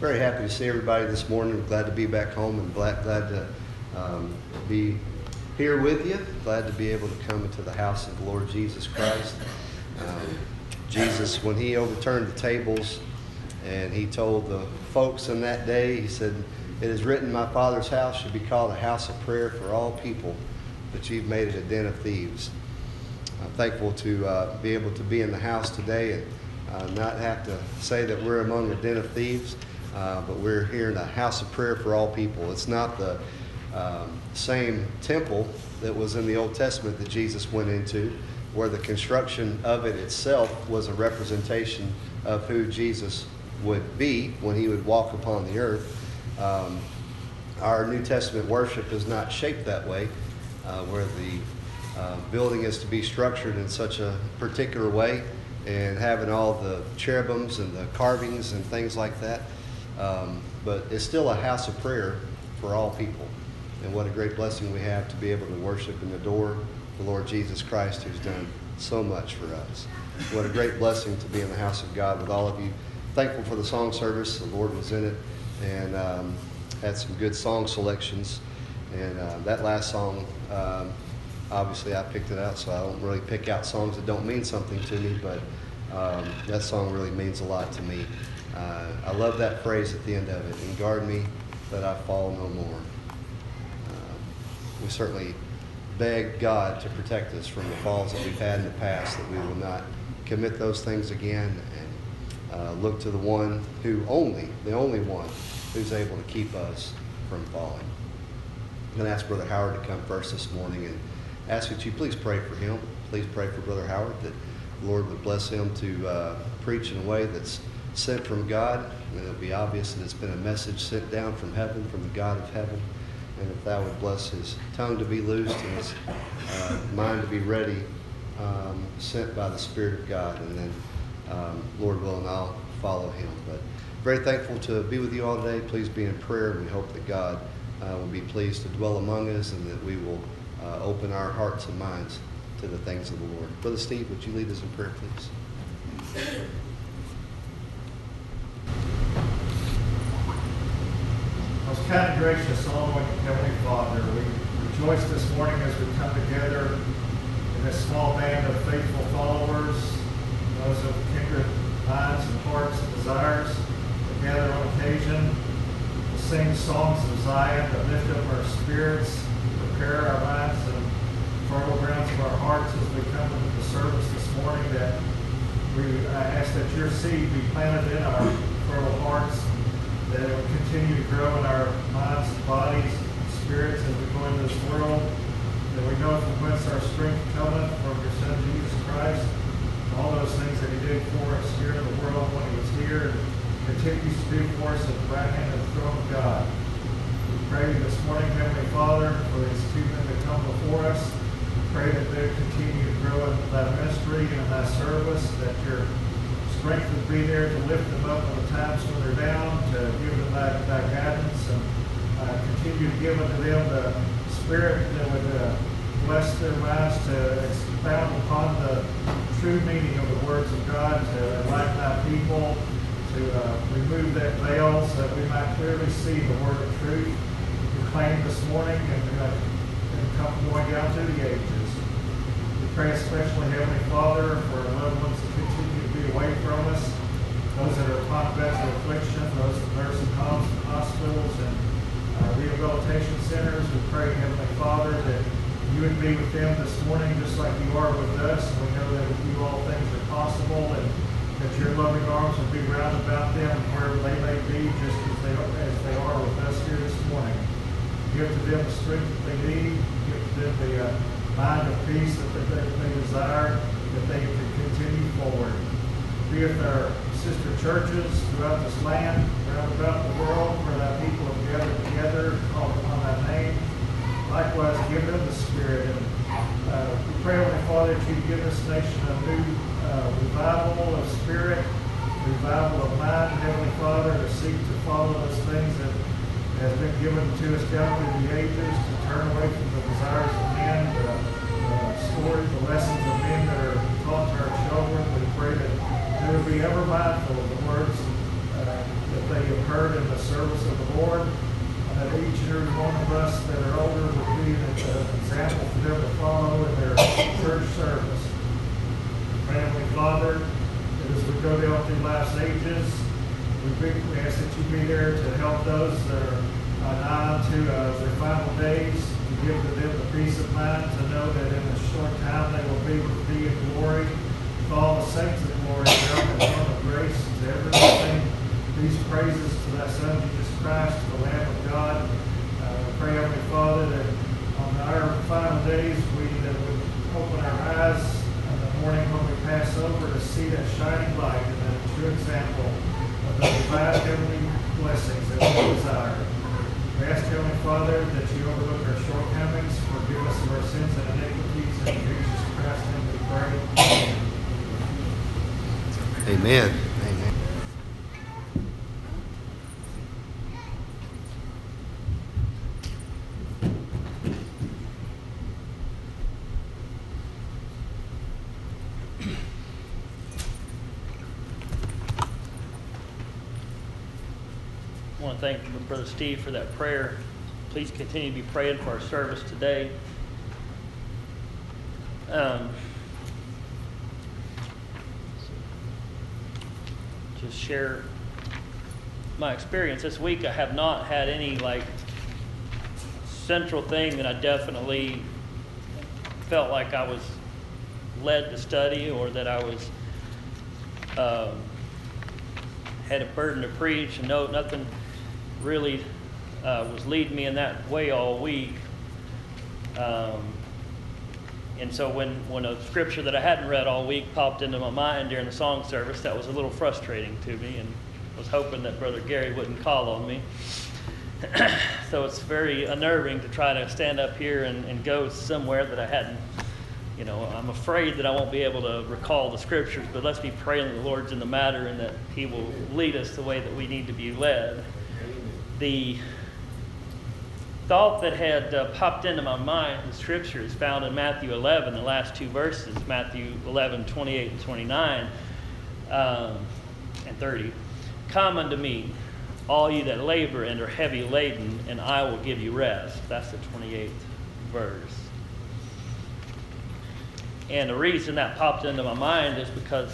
very happy to see everybody this morning. Glad to be back home and glad to be here with you. Glad to be able to come into the house of the Lord Jesus Christ. Jesus, when he overturned the tables and he told the folks in that day, he said, "It is written, my Father's house should be called a house of prayer for all people, but you've made it a den of thieves." I'm thankful to be able to be in the house today and not have to say that we're among a den of thieves, but we're here in a house of prayer for all people. It's not the same temple that was in the Old Testament that Jesus went into, where the construction of it itself was a representation of who Jesus would be when he would walk upon the earth. Our New Testament worship is not shaped that way, where the building is to be structured in such a particular way and having all the cherubims and the carvings and things like that. But it's still a house of prayer for all people. And what a great blessing we have to be able to worship and adore the Lord Jesus Christ, who's done so much for us. What a great blessing to be in the house of God with all of you. Thankful for the song service. The Lord was in it and had some good song selections. And that last song, obviously I picked it out, so I don't really pick out songs that don't mean something to me, but that song really means a lot to me. I love that phrase at the end of it, "And guard me that I fall no more." We certainly beg God to protect us from the falls that we've had in the past, that we will not commit those things again, and look to the one who the only one who's able to keep us from falling. I'm going to ask Brother Howard to come first this morning and ask that you please pray for him. Please pray for Brother Howard, that the Lord would bless him to preach in a way that's sent from God, and it'll be obvious that it's been a message sent down from heaven, from the God of heaven. And if thou would bless his tongue to be loosed and his mind to be ready, sent by the Spirit of God. And then, Lord willing, I'll follow him. But very thankful to be with you all today. Please be in prayer, and we hope that God will be pleased to dwell among us, and that we will open our hearts and minds to the things of the Lord. Brother Steve, would you lead us in prayer, please? Most kind and gracious, Almighty Heavenly Father, we rejoice this morning as we come together in this small band of faithful followers, those of kindred minds and hearts and desires, that gather on occasion to sing songs of Zion that lift up our spirits, prepare our minds and fertile grounds of our hearts as we come into the service this morning, that I ask that your seed be planted in our fertile hearts, that it will continue to grow in our minds and bodies and spirits as we go into this world, that we know from whence our strength cometh, from your Son Jesus Christ, all those things that he did for us here in the world when he was here, and continues to do for us at the right hand of the throne of God. We pray this morning, Heavenly Father, for these two men that come before us. We pray that they continue to grow in thy ministry and in thy service, that your strength would be there to lift them up in the times when they're down, to give them thy guidance, and continue to give unto them the Spirit that would bless their minds to expound upon the true meaning of the words of God, to enlighten thy people, to remove that veil so that we might clearly see the word of truth proclaimed this morning and come going down through the ages. We pray especially, Heavenly Father, for loved ones that continue to be away from us, those that are upon beds of affliction, those in nursing homes and hospitals and rehabilitation centers. We pray, Heavenly Father, that you would be with them this morning just like you are with us. We know that with you all things are possible, and that your loving arms will be round about them wherever they may be, just as they are with us here this morning. Give to them the strength that they need. Give to them the mind of peace that they desire, that they can continue forward. Be with our sister churches throughout this land, around about the world, where thy people have gathered together, called upon thy name. Likewise, give them the Spirit. And we pray, Heavenly Father, that you give this nation a new revival of spirit, revival of mind, Heavenly Father, to seek to follow those things that has been given to us down through the ages, to turn away from the desires of men, the stories, the lessons of men that are taught to our children. We pray that they would be ever mindful of the words that they have heard in go down through life's ages. We ask that you be there to help those that are nigh to their final days, to give to them the peace of mind to know that in a short time they will be with thee in glory. To all the saints of glory, there on the throne of grace, to everything. These praises to thy Son, Jesus Christ, the Lamb of God. Pray, Heavenly Father, that on our final days, that would open our eyes in the morning when we pass over to see that shining light and that true example of the divine heavenly blessings that we desire. We ask, Heavenly Father, that you overlook our shortcomings, forgive us of our sins and iniquities, and in Jesus Christ's name we pray. Amen. Amen. I want to thank Brother Steve for that prayer. Please continue to be praying for our service today. Just share my experience this week. I have not had any central thing that I definitely felt like I was led to study, or that I was had a burden to preach. And no, nothing really was leading me in that way all week. And so when a scripture that I hadn't read all week popped into my mind during the song service, that was a little frustrating to me, and was hoping that Brother Gary wouldn't call on me. So it's very unnerving to try to stand up here and go somewhere that I hadn't, I'm afraid that I won't be able to recall the scriptures, but let's be praying that the Lord's in the matter and that he will lead us the way that we need to be led. The thought that had popped into my mind, the scripture is found in Matthew 11, the last two verses, Matthew 11, 28 and 29, and 30. Come unto me, all you that labor and are heavy laden, and I will give you rest. That's the 28th verse. And the reason that popped into my mind is because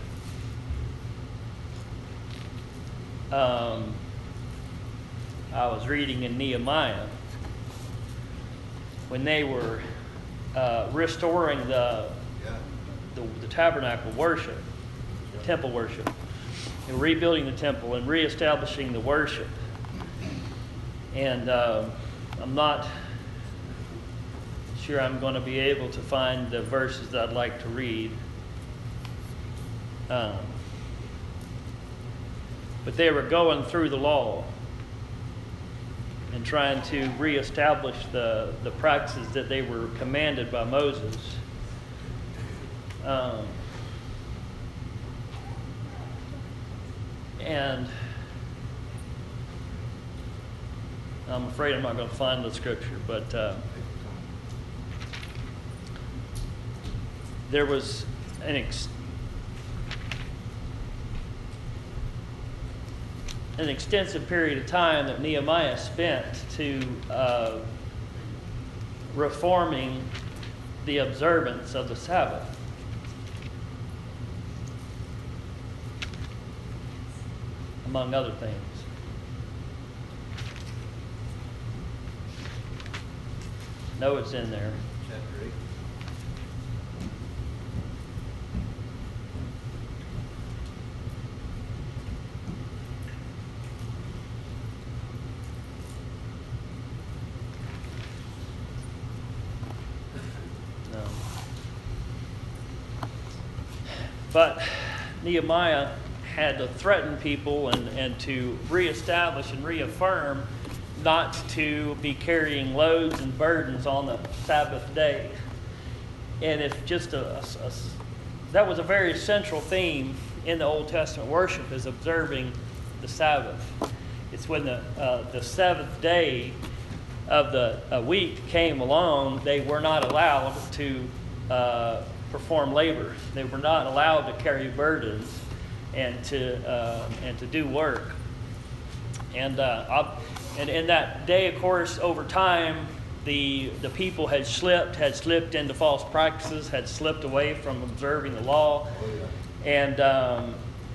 I was reading in Nehemiah when they were restoring the tabernacle worship, the temple worship, and rebuilding the temple and reestablishing the worship. And I'm not sure I'm going to be able to find the verses that I'd like to read. But they were going through the law and trying to reestablish the practices that they were commanded by Moses. And I'm afraid I'm not going to find the scripture, but there was an extensive period of time that Nehemiah spent to reforming the observance of the Sabbath. Among other things. No, it's in there. Chapter 8. No. But Nehemiah had to threaten people and to reestablish and reaffirm not to be carrying loads and burdens on the Sabbath day. And if just that was a very central theme in the Old Testament worship, is observing the Sabbath. It's when the seventh day of the week came along, they were not allowed to perform labor. They were not allowed to carry burdens and to do work. And in that day, of course, over time, the people had slipped into false practices, had slipped away from observing the law. And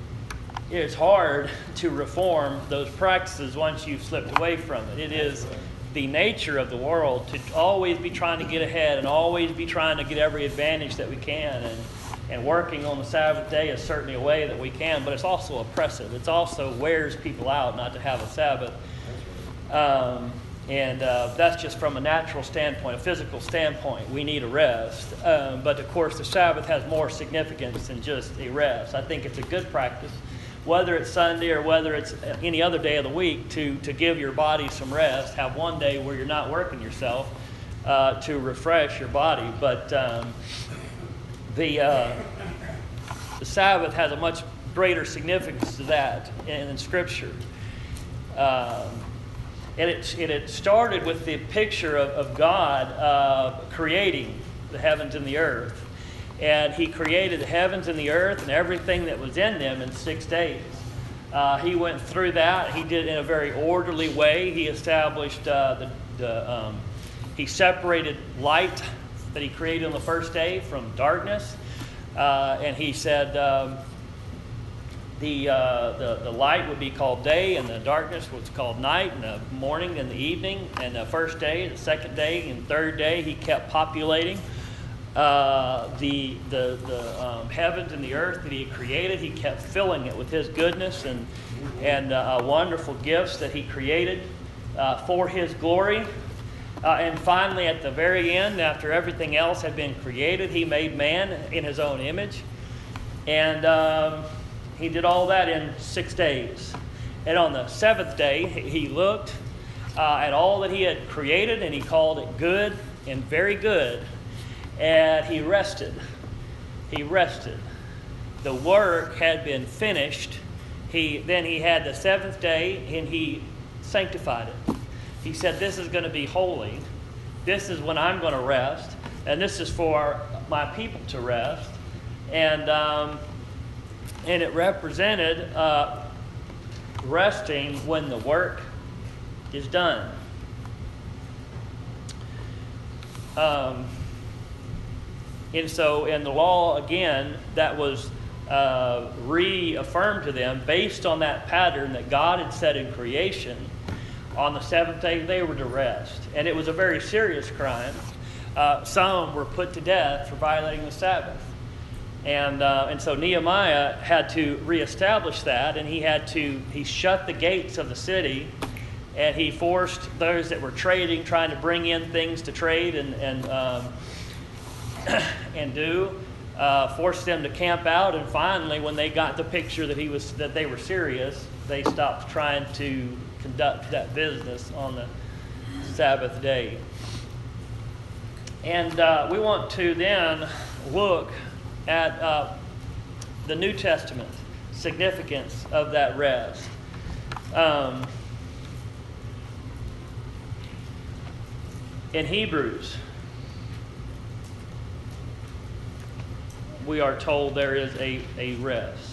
it's hard to reform those practices once you've slipped away from it. It is the nature of the world to always be trying to get ahead and always be trying to get every advantage that we can. And working on the Sabbath day is certainly a way that we can, but it's also oppressive. It also wears people out not to have a Sabbath. That's just from a natural standpoint, a physical standpoint. We need a rest. But of course, the Sabbath has more significance than just a rest. I think it's a good practice, whether it's Sunday or whether it's any other day of the week, to give your body some rest. Have one day where you're not working yourself to refresh your body. But the Sabbath has a much greater significance to that in Scripture. And it started with the picture of God creating the heavens and the earth. And He created the heavens and the earth and everything that was in them in 6 days. He went through that. He did it in a very orderly way. He established He separated light that He created on the first day from darkness. And He said the light would be called day, and the darkness was called night, and the morning and the evening, and the first day, the second day, and third day. He kept populating the heavens and the earth that He had created. He kept filling it with His goodness and wonderful gifts that He created for His glory. And finally, at the very end, after everything else had been created, He made man in His own image. And He did all that in 6 days. And on the seventh day, He looked at all that He had created, and He called it good and very good. And He rested. He rested. The work had been finished. Then He had the seventh day, and He sanctified it. He said, this is going to be holy. This is when I'm going to rest. And this is for my people to rest. And it represented resting when the work is done. And so in the law, again, that was reaffirmed to them based on that pattern that God had set in creation. On the seventh day, they were to rest. And it was a very serious crime. Some were put to death for violating the Sabbath. And so Nehemiah had to reestablish that, and he shut the gates of the city, and he forced those that were trading, trying to bring in things to trade and forced them to camp out. And finally, when they got the picture that they were serious, they stopped trying to conduct that business on the Sabbath day. And we want to then look at the New Testament significance of that rest. In Hebrews, we are told there is a rest.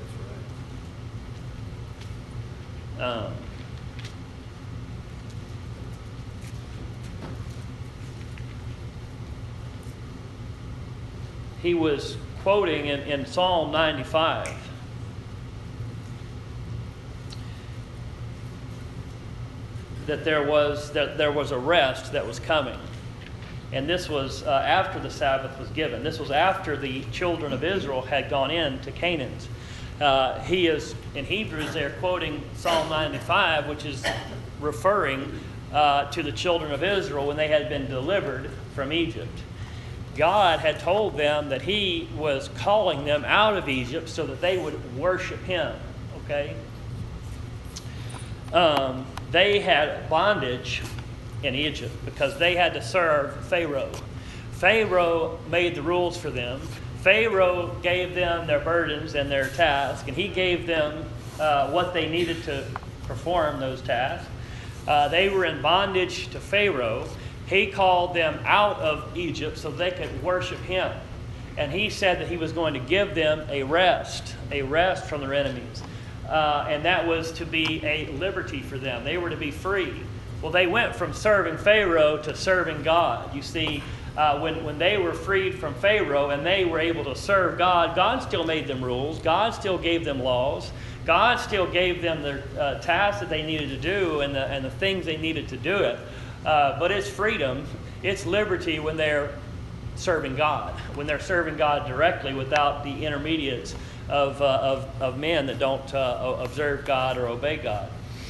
He was quoting in Psalm 95. That there was a rest that was coming. And this was after the Sabbath was given. This was after the children of Israel had gone into Canaan. He is, in Hebrews, they're quoting Psalm 95, which is referring to the children of Israel when they had been delivered from Egypt. God had told them that He was calling them out of Egypt so that they would worship Him. Okay? They had bondage in Egypt because they had to serve Pharaoh. Pharaoh made the rules for them. Pharaoh gave them their burdens and their tasks, and he gave them what they needed to perform those tasks. They were in bondage to Pharaoh. He called them out of Egypt so they could worship him. And he said that he was going to give them a rest from their enemies. And that was to be a liberty for them. They were to be free. Well, they went from serving Pharaoh to serving God. You see, when they were freed from Pharaoh and they were able to serve God, God still made them rules. God still gave them laws. God still gave them their tasks that they needed to do and the things they needed to do it. But it's freedom, it's liberty when they're serving God, when they're serving God directly without the intermediates of men that don't observe God or obey God.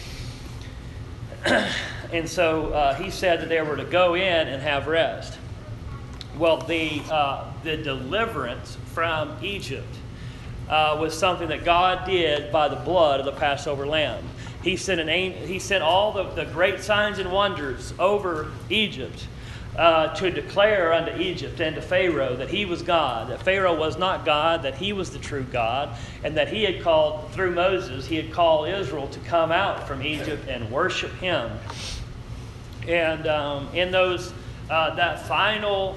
And so he said that they were to go in and have rest. Well, the deliverance from Egypt was something that God did by the blood of the Passover lamb. He sent all the great signs and wonders over Egypt to declare unto Egypt and to Pharaoh that he was God, that Pharaoh was not God, that he was the true God, and that he had called, through Moses, he had called Israel to come out from Egypt and worship him. And in those, that final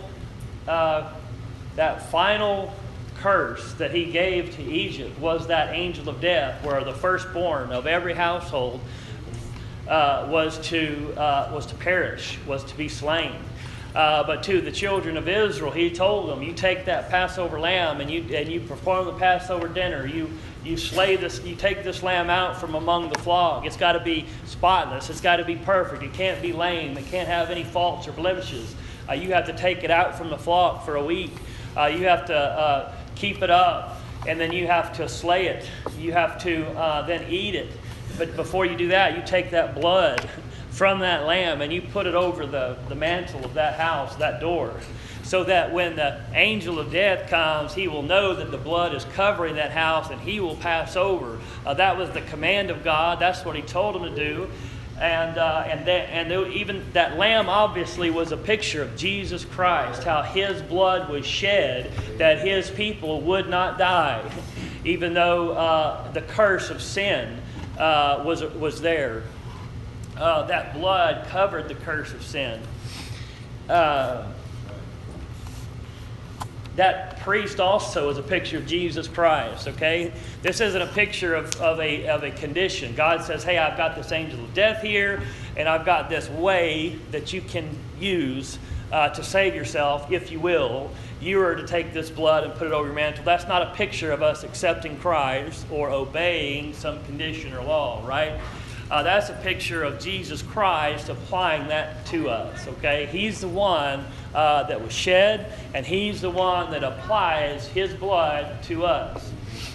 curse that he gave to Egypt was that angel of death, where the firstborn of every household was to perish, was to be slain. But to the children of Israel, he told them, you take that Passover lamb and you perform the Passover dinner. You slay this, you take this lamb out from among the flock. It's got to be spotless. It's got to be perfect. It can't be lame. It can't have any faults or blemishes. You have to take it out from the flock for a week. You have to keep it up, and then you have to slay it. You have to then eat it. But before you do that, you take that blood from that lamb and you put it over the mantle of that house, that door, so that when the angel of death comes, he will know that the blood is covering that house and he will pass over. That was the command of God. That's what he told him to do. And even that lamb obviously was a picture of Jesus Christ, how his blood was shed that his people would not die, even though the curse of sin was there. That blood covered the curse of sin. That priest also is a picture of Jesus Christ, okay? This isn't a picture of a condition. God says, hey, I've got this angel of death here, and I've got this way that you can use to save yourself, if you will. You are to take this blood and put it over your mantle. That's not a picture of us accepting Christ or obeying some condition or law, right? That's a picture of Jesus Christ applying that to us, okay? He's the one that was shed, and he's the one that applies his blood to us.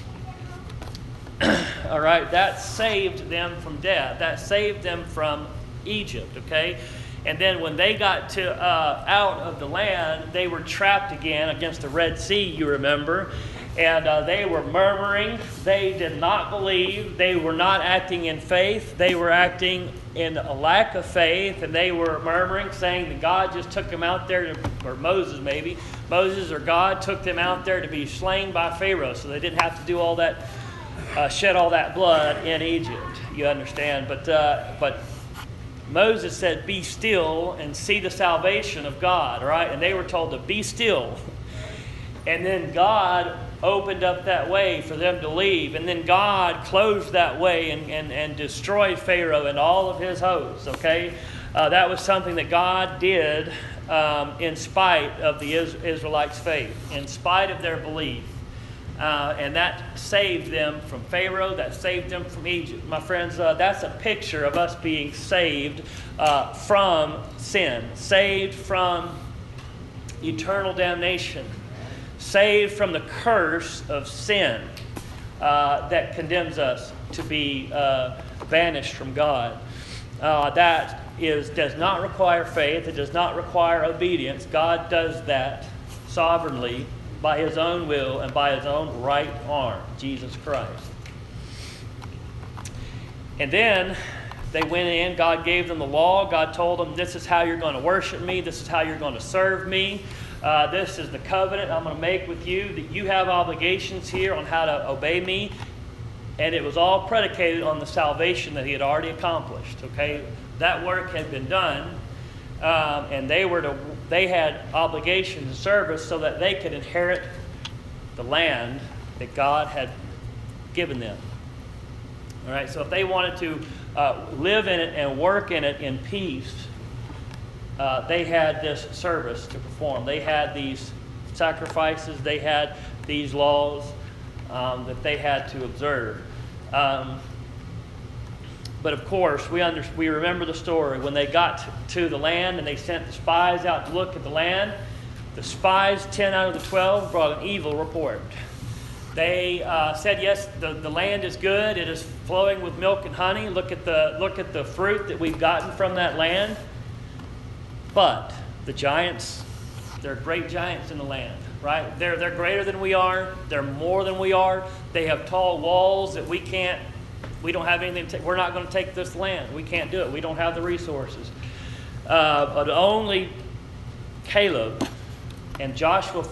All right, that saved them from death. That saved them from Egypt, okay? And then when they got to out of the land, they were trapped again against the Red Sea, you remember. And they were murmuring. They did not believe. They were not acting in faith. They were acting in a lack of faith. And they were murmuring, saying that God just took them out there, or Moses maybe. Moses or God took them out there to be slain by Pharaoh. So they didn't have to do all that, shed all that blood in Egypt. You understand? But Moses said, be still and see the salvation of God, right? And they were told to be still. And then God opened up that way for them to leave. And then God closed that way and destroyed Pharaoh and all of his hosts, okay? That was something that God did in spite of the Israelites' faith, in spite of their belief. And that saved them from Pharaoh, that saved them from Egypt. My friends, that's a picture of us being saved from sin, saved from eternal damnation, saved from the curse of sin that condemns us to be banished from God. That does not require faith. It does not require obedience. God does that sovereignly by his own will and by his own right arm, Jesus Christ. And then they went in. God gave them the law. God told them, this is how you're going to worship me. This is how you're going to serve me. This is the covenant I'm going to make with you, that you have obligations here on how to obey me. And it was all predicated on the salvation that he had already accomplished. Okay, that work had been done, and they had obligations and service so that they could inherit the land that God had given them. All right, so if they wanted to live in it and work in it in peace, they had this service to perform. They had these sacrifices. They had these laws that they had to observe. But of course, we remember the story. When they got to the land and they sent the spies out to look at the land, the spies, 10 out of the 12, brought an evil report. They said, yes, the land is good. It is flowing with milk and honey. Look at the fruit that we've gotten from that land. But the giants, they're great giants in the land, right? They're greater than we are. They're more than we are. They have tall walls that we don't have anything to take. We're not going to take this land. We can't do it. We don't have the resources. But only Caleb and Joshua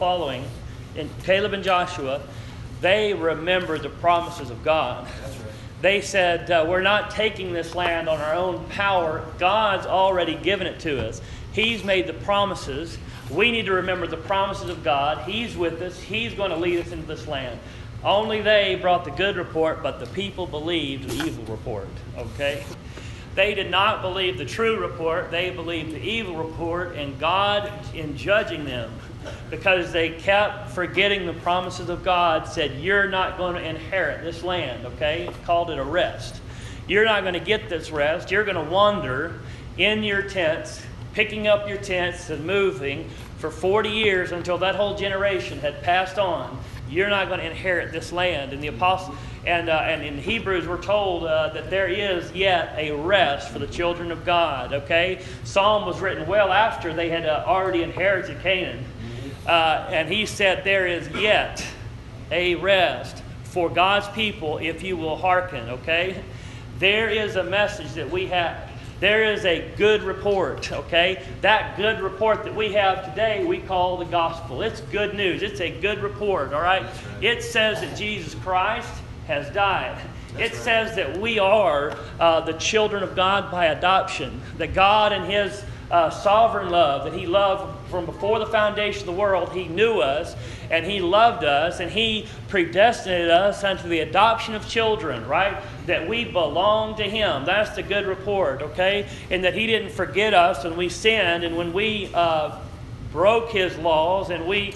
Caleb and Joshua, they remembered the promises of God. That's right. They said, we're not taking this land on our own power. God's already given it to us. He's made the promises. We need to remember the promises of God. He's with us. He's going to lead us into this land. Only they brought the good report, but the people believed the evil report. Okay? They did not believe the true report. They believed the evil report, and God, in judging them, because they kept forgetting the promises of God, said, you're not going to inherit this land. Okay? Called it a rest. You're not going to get this rest. You're going to wander in your tents, picking up your tents and moving for 40 years until that whole generation had passed on. You're not going to inherit this land. And the apostle and in Hebrews we're told that there is yet a rest for the children of God. Okay, Psalm was written well after they had already inherited Canaan, and he said there is yet a rest for God's people if you will hearken. Okay, there is a message that we have. There is a good report, okay? That good report that we have today, we call the gospel. It's good news. It's a good report, all right? It says that Jesus Christ has died. It says that we are the children of God by adoption. That God in His sovereign love, that He loved from before the foundation of the world, He knew us, and He loved us, and He predestinated us unto the adoption of children, right? That we belong to Him. That's the good report, okay? And that He didn't forget us when we sinned and when we broke His laws and we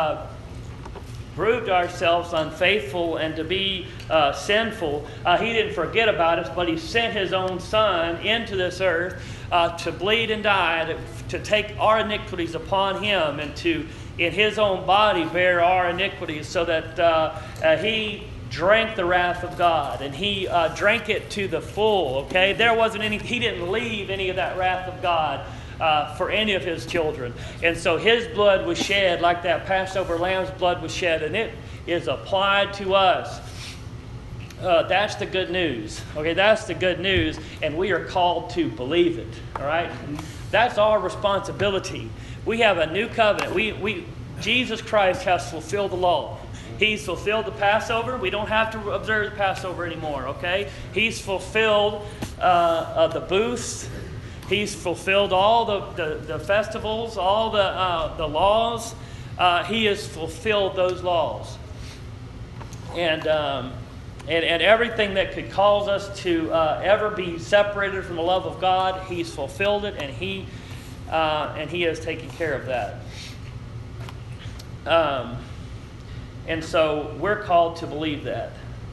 proved ourselves unfaithful and to be sinful. He didn't forget about us, but He sent His own Son into this earth to bleed and die, to take our iniquities upon Him and to, in His own body, bear our iniquities, so that He drank the wrath of God, and He drank it to the full, okay? There wasn't any, He didn't leave any of that wrath of God for any of His children. And so His blood was shed like that Passover lamb's blood was shed, and it is applied to us. That's the good news. Okay, that's the good news, and we are called to believe it. All right? That's our responsibility. We have a new covenant. Jesus Christ has fulfilled the law. He's fulfilled the Passover. We don't have to observe the Passover anymore, okay? He's fulfilled the booths. He's fulfilled all the festivals, all the laws. He has fulfilled those laws. And everything that could cause us to ever be separated from the love of God, He's fulfilled it, and He has taken care of that. And so we're called to believe that.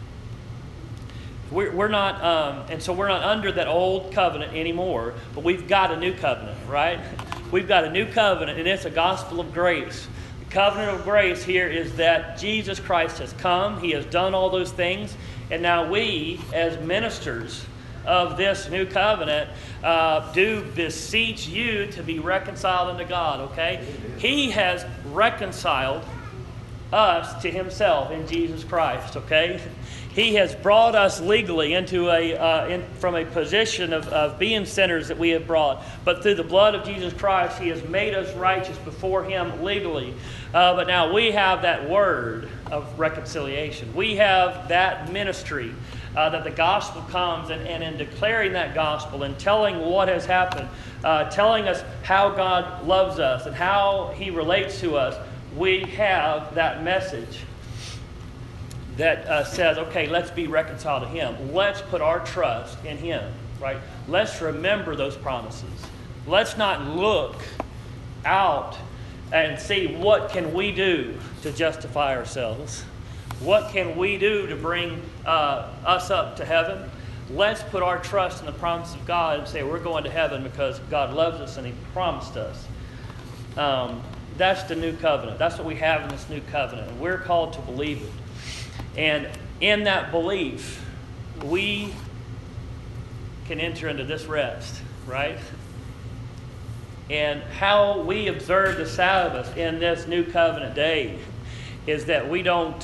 We're not, and so we're not under that old covenant anymore, but we've got a new covenant, right? We've got a new covenant, and it's a gospel of grace. The covenant of grace here is that Jesus Christ has come. He has done all those things, and now we, as ministers of this new covenant, do beseech you to be reconciled unto God, okay? He has reconciled us to Himself in Jesus Christ, okay? He has brought us legally into from a position of being sinners that we have brought. But through the blood of Jesus Christ, He has made us righteous before Him legally. But now we have that word of reconciliation. We have that ministry that the gospel comes, and in declaring that gospel and telling what has happened, telling us how God loves us and how He relates to us, we have that message that says, okay, let's be reconciled to Him. Let's put our trust in Him, right? Let's remember those promises. Let's not look out and see what can we do to justify ourselves. What can we do to bring us up to heaven? Let's put our trust in the promise of God and say we're going to heaven because God loves us and He promised us. That's the new covenant. That's what we have in this new covenant. And we're called to believe it. And in that belief, we can enter into this rest, right? And how we observe the Sabbath in this new covenant day is that we don't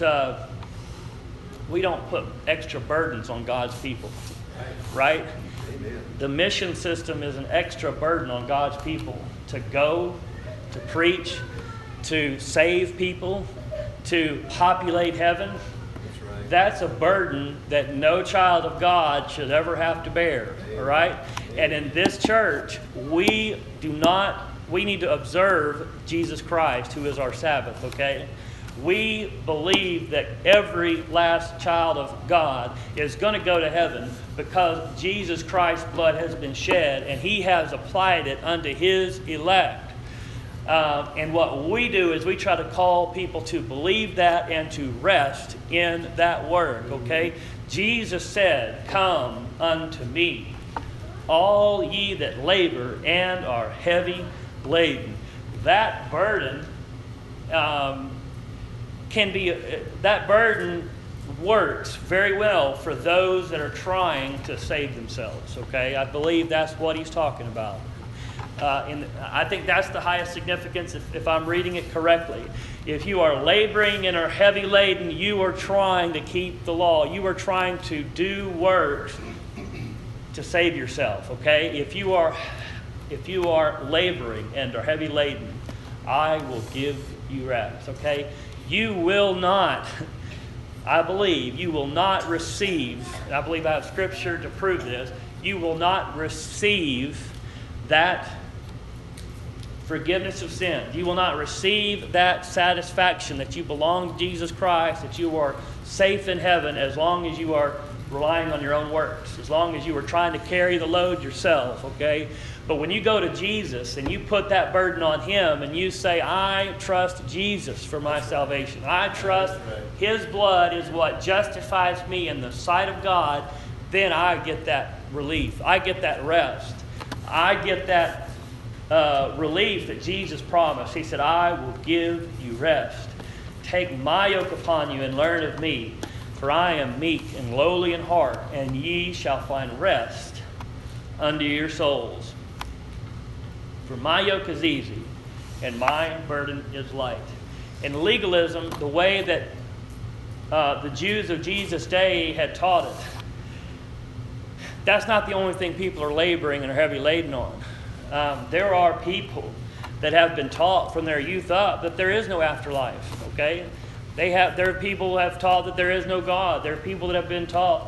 put extra burdens on God's people, right? Amen. The mission system is an extra burden on God's people to go, to preach, to save people, to populate heaven. That's right. That's a burden that no child of God should ever have to bear, all right? And in this church, we need to observe Jesus Christ, who is our Sabbath, okay? We believe that every last child of God is going to go to heaven because Jesus Christ's blood has been shed and He has applied it unto His elect. And what we do is we try to call people to believe that and to rest in that word, okay? Jesus said, "Come unto me, all ye that labor and are heavy laden." That burden that burden works very well for those that are trying to save themselves, okay? I believe that's what he's talking about. I think that's the highest significance if I'm reading it correctly. If you are laboring and are heavy laden, you are trying to keep the law. You are trying to do works to save yourself, okay? If you are laboring and are heavy laden, I will give you rest, okay? You will not, I believe, you will not receive, and I believe I have scripture to prove this, you will not receive that forgiveness of sins. You will not receive that satisfaction that you belong to Jesus Christ, that you are safe in heaven as long as you are relying on your own works, as long as you are trying to carry the load yourself, okay? But when you go to Jesus and you put that burden on Him and you say, I trust Jesus for my salvation. I trust His blood is what justifies me in the sight of God, then I get that relief. I get that rest. I get that relief that Jesus promised. He said, I will give you rest. Take my yoke upon you and learn of me, for I am meek and lowly in heart, and ye shall find rest unto your souls. For my yoke is easy, and my burden is light. In legalism, the way that the Jews of Jesus' day had taught it, that's not the only thing people are laboring and are heavy laden on. There are people that have been taught from their youth up that there is no afterlife, okay? There are people who have taught that there is no God. There are people that have been taught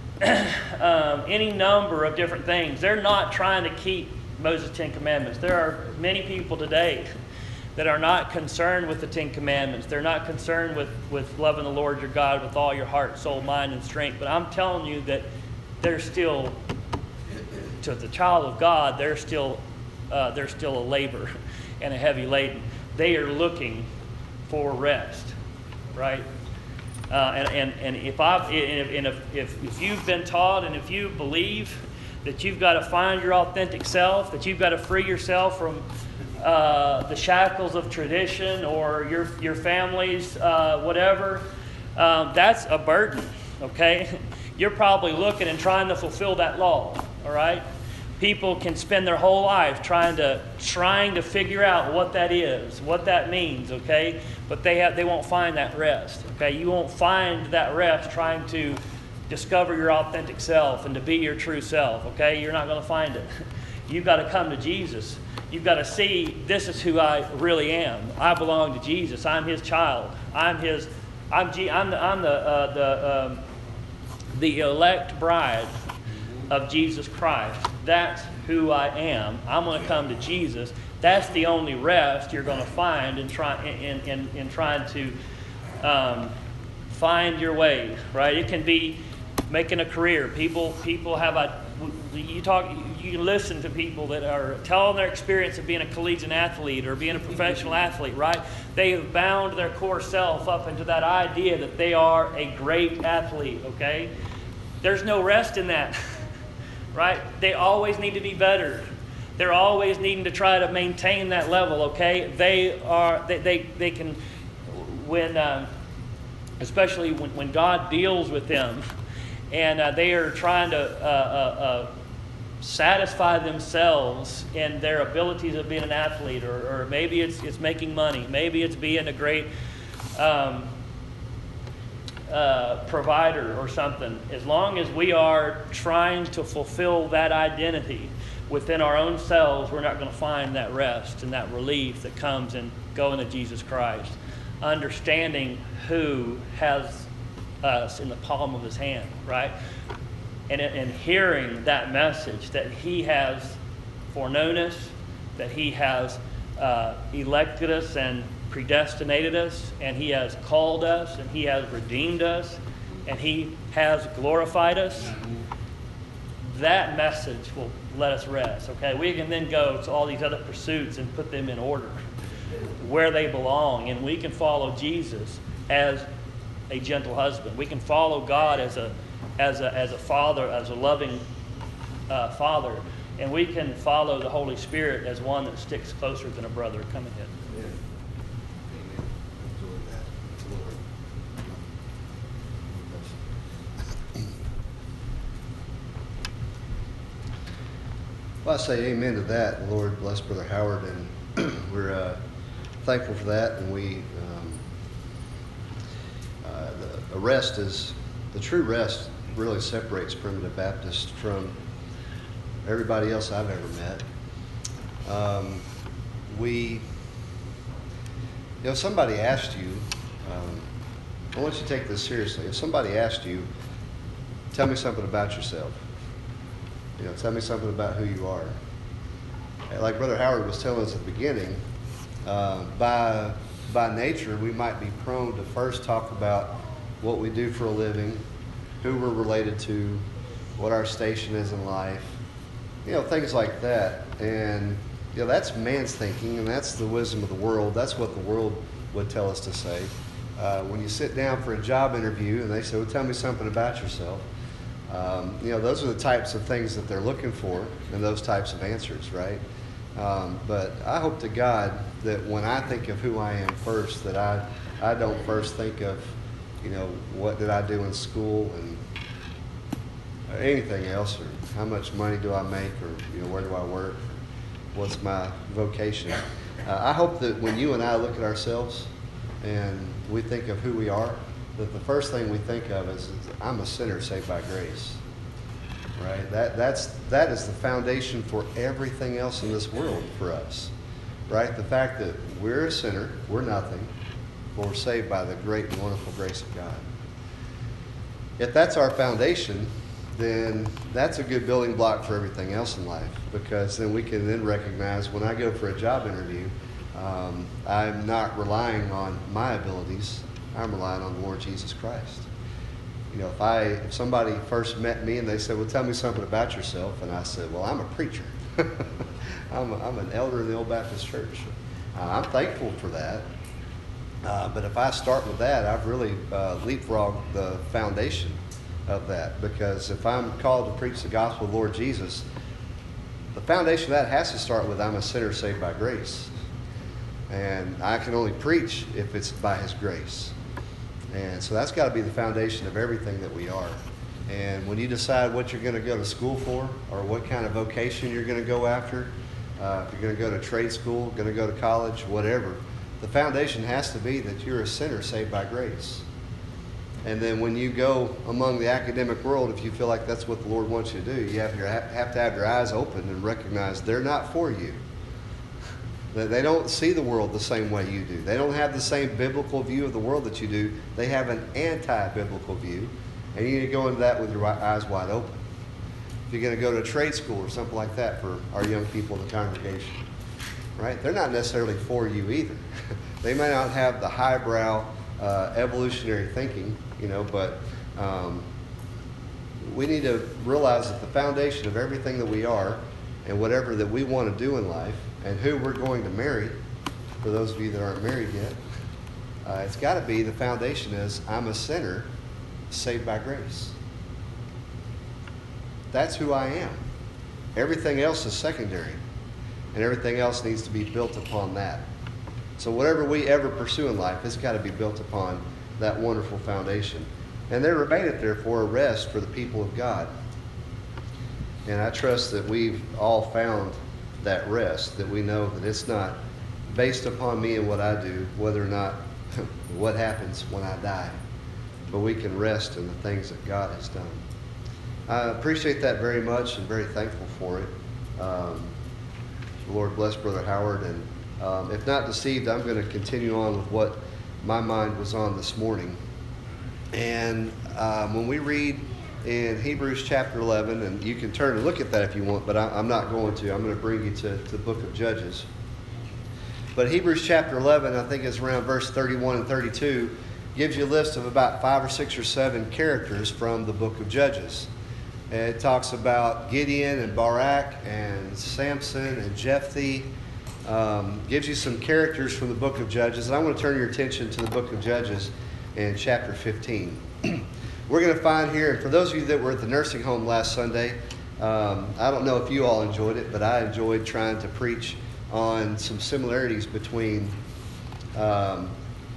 any number of different things. They're not trying to keep Moses' 10 Commandments. There are many people today that are not concerned with the 10 Commandments. They're not concerned with loving the Lord your God with all your heart, soul, mind, and strength. But I'm telling you that they're still, to the child of God, they're still a labor and a heavy laden. They are looking for rest, right? And if you've been taught and if you believe that you've got to find your authentic self, that you've got to free yourself from the shackles of tradition or your family's whatever, that's a burden, okay? You're probably looking and trying to fulfill that law, all right? People can spend their whole life trying to figure out what that is, what that means, okay? But they won't find that rest, okay? You won't find that rest trying to discover your authentic self and to be your true self, okay? You're not going to find it. You've got to come to Jesus. You've got to see, this is who I really am. I belong to Jesus. I'm His child. I'm the elect bride of Jesus Christ. That's who I am. I'm going to come to Jesus. That's the only rest you're going to find in trying to find your way, right? It can be making a career. People have You can listen to people that are telling their experience of being a collegiate athlete or being a professional athlete, right? They have bound their core self up into that idea that they are a great athlete, okay? There's no rest in that, right? They always need to be better. They're always needing to try to maintain that level, okay? They can, especially when God deals with them and they are trying to satisfy themselves in their abilities of being an athlete, or maybe it's making money, maybe it's being a great provider or something. As long as we are trying to fulfill that identity within our own selves, we're not going to find that rest and that relief that comes in going to Jesus Christ, understanding who has us in the palm of his hand, right? And hearing that message that he has foreknown us, that he has elected us and predestinated us, and he has called us, and he has redeemed us, and he has glorified us. That message will let us rest, okay? We can then go to all these other pursuits and put them in order where they belong, and we can follow Jesus as a gentle husband. We can follow God as a father, as a loving father, and we can follow the Holy Spirit as one that sticks closer than a brother. Come ahead. Amen. Amen. Enjoy that, Lord. Well, I say amen to that. Lord bless Brother Howard, and we're thankful for that. And the rest is, the true rest really separates Primitive Baptist from everybody else I've ever met. If somebody asked you, I want you to take this seriously. If somebody asked you, tell me something about yourself. Tell me something about who you are. Like Brother Howard was telling us at the beginning, by nature, we might be prone to first talk about what we do for a living, who we're related to, what our station is in life, things like that. And, that's man's thinking, and that's the wisdom of the world. That's what the world would tell us to say. When you sit down for a job interview and they say, well, tell me something about yourself, those are the types of things that they're looking for and those types of answers, right? But I hope to God that when I think of who I am first, that I don't first think of, what did I do in school and anything else, or how much money do I make, or, where do I work, what's my vocation. I hope that when you and I look at ourselves and we think of who we are, that the first thing we think of is I'm a sinner saved by grace, right? That is the foundation for everything else in this world for us, right? The fact that we're a sinner, we're nothing, but we're saved by the great and wonderful grace of God. If that's our foundation, then that's a good building block for everything else in life, because then we can then recognize when I go for a job interview, I'm not relying on my abilities. I'm relying on the Lord Jesus Christ. If somebody first met me and they said, well, tell me something about yourself, and I said, well, I'm a preacher. I'm an elder in the Old Baptist Church. I'm thankful for that. But if I start with that, I've really leapfrogged the foundation of that, because if I'm called to preach the gospel of the Lord Jesus, the foundation of that has to start with I'm a sinner saved by grace. And I can only preach if it's by his grace. And so that's got to be the foundation of everything that we are. And when you decide what you're going to go to school for, or what kind of vocation you're going to go after, if you're going to go to trade school, going to go to college, whatever, the foundation has to be that you're a sinner saved by grace. And then when you go among the academic world, if you feel like that's what the Lord wants you to do, you have to have your eyes open and recognize they're not for you. They don't see the world the same way you do. They don't have the same biblical view of the world that you do. They have an anti-biblical view, and you need to go into that with your eyes wide open. If you're going to go to a trade school or something like that for our young people in the congregation, right? They're not necessarily for you either. They may not have the highbrow evolutionary thinking, but we need to realize that the foundation of everything that we are and whatever that we want to do in life and who we're going to marry, for those of you that aren't married yet, it's got to be the foundation is I'm a sinner saved by grace. That's who I am. Everything else is secondary, and everything else needs to be built upon that. So whatever we ever pursue in life, it's got to be built upon that wonderful foundation. And there remaineth therefore a rest for the people of God. And I trust that we've all found that rest, that we know that it's not based upon me and what I do, whether or not what happens when I die. But we can rest in the things that God has done. I appreciate that very much and very thankful for it. The Lord bless Brother Howard. And if not deceived, I'm going to continue on with what my mind was on this morning. And when we read in Hebrews chapter 11, and you can turn and look at that if you want, but I'm not going to. I'm going to bring you to the book of Judges. But Hebrews chapter 11, I think it's around verse 31 and 32, gives you a list of about 5 or 6 or 7 characters from the book of Judges. And it talks about Gideon and Barak and Samson and Jephthah. Gives you some characters from the book of Judges. And I want to turn your attention to the book of Judges in chapter 15. We're going to find here, and for those of you that were at the nursing home last Sunday, I don't know if you all enjoyed it, but I enjoyed trying to preach on some similarities between Rahab,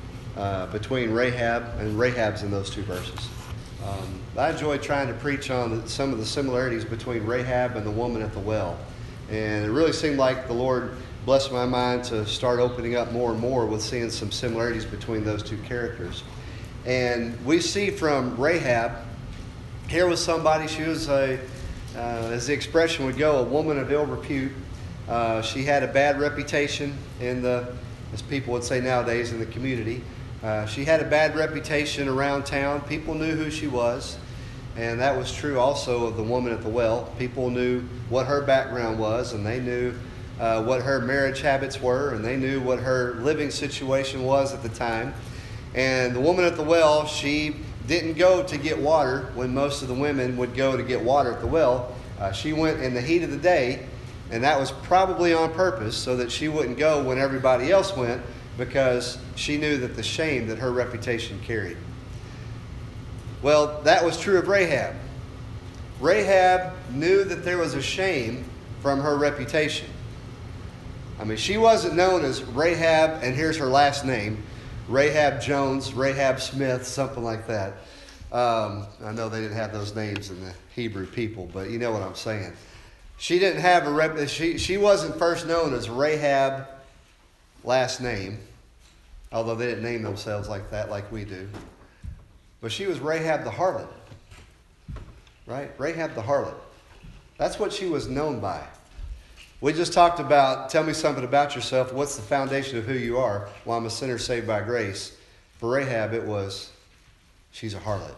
and Rahab's in those 2 verses. I enjoyed trying to preach on some of the similarities between Rahab and the woman at the well. And it really seemed like the Lord blessed my mind to start opening up more and more with seeing some similarities between those 2 characters. And we see from Rahab, here was somebody, she was as the expression would go, a woman of ill repute. She had a bad reputation as people would say nowadays, in the community. She had a bad reputation around town. People knew who she was. And that was true also of the woman at the well. People knew what her background was, and they knew what her marriage habits were, and they knew what her living situation was at the time. And the woman at the well, she didn't go to get water when most of the women would go to get water at the well. She went in the heat of the day, and that was probably on purpose so that she wouldn't go when everybody else went, because she knew that the shame that her reputation carried. Well, that was true of Rahab. Rahab knew that there was a shame from her reputation. I mean, she wasn't known as Rahab, and here's her last name, Rahab Jones, Rahab Smith, something like that. I know they didn't have those names in the Hebrew people, but you know what I'm saying. She didn't have a she wasn't first known as Rahab, last name, although they didn't name themselves like that like we do. But she was Rahab the harlot, right? Rahab the harlot. That's what she was known by. We just talked about, tell me something about yourself. What's the foundation of who you are? Well, I'm a sinner saved by grace. For Rahab, it was, she's a harlot.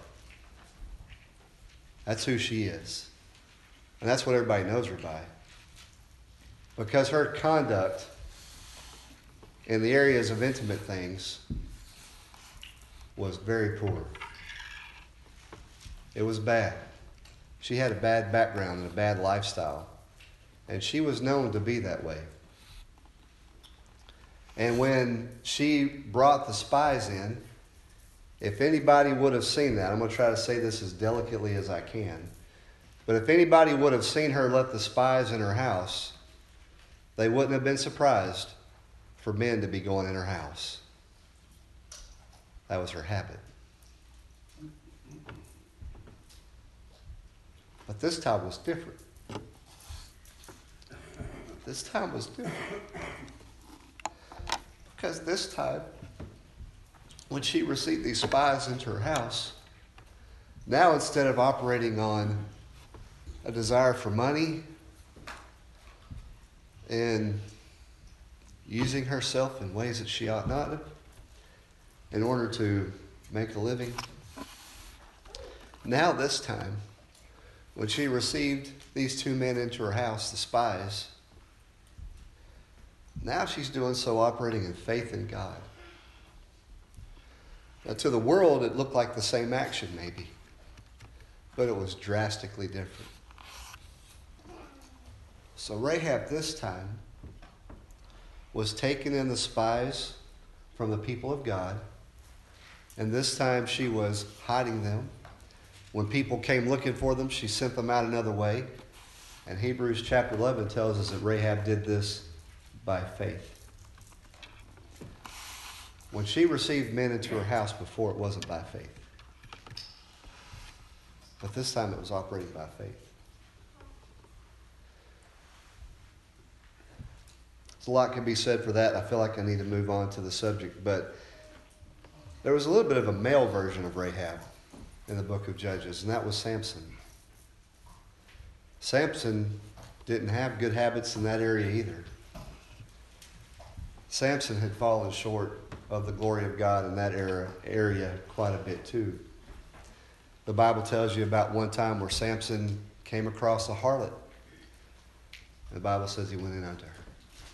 That's who she is. And that's what everybody knows her by. Because her conduct in the areas of intimate things was very poor. It was bad. She had a bad background and a bad lifestyle. And she was known to be that way. And when she brought the spies in, if anybody would have seen that, I'm going to try to say this as delicately as I can, but if anybody would have seen her let the spies in her house, they wouldn't have been surprised for men to be going in her house. That was her habit. But this time was different. This time was different. Because this time, when she received these spies into her house, now instead of operating on a desire for money and using herself in ways that she ought not in order to make a living, now this time, when she received these 2 men into her house, the spies, now she's doing so operating in faith in God. Now, to the world, it looked like the same action, maybe. but it was drastically different. So Rahab this time was taking in the spies from the people of God, and this time she was hiding them. When people came looking for them, she sent them out another way. And Hebrews chapter 11 tells us that Rahab did this by faith. When she received men into her house before, it wasn't by faith. But this time it was operating by faith. A lot can be said for that. I feel like I need to move on to the subject. But there was a little bit of a male version of Rahab in the book of Judges, and that was Samson. Samson didn't have good habits in that area either. Samson had fallen short of the glory of God in that area quite a bit too. The Bible tells you about one time where Samson came across a harlot. The Bible says he went in unto her.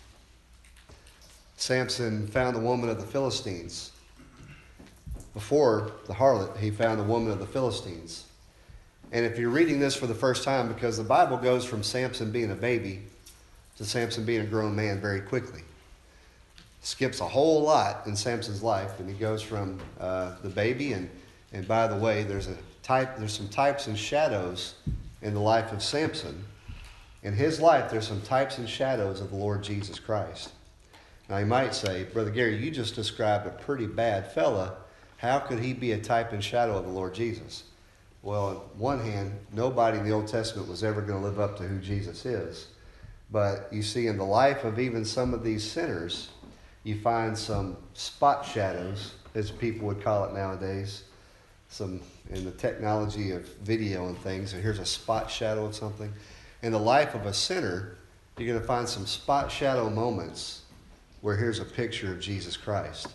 Samson found a woman of the Philistines. Before the harlot, he found a woman of the Philistines. And if you're reading this for the first time, because the Bible goes from Samson being a baby to Samson being a grown man very quickly. Skips a whole lot in Samson's life, and he goes from the baby, and by the way, there's some types and shadows in the life of Samson. In his life, there's some types and shadows of the Lord Jesus Christ. Now, you might say, Brother Gary, you just described a pretty bad fella. How could he be a type and shadow of the Lord Jesus? Well, on one hand, nobody in the Old Testament was ever going to live up to who Jesus is. But you see, in the life of even some of these sinners, you find some spot shadows, as people would call it nowadays. Some in the technology of video and things. So here's a spot shadow of something. In the life of a sinner, you're going to find some spot shadow moments where here's a picture of Jesus Christ.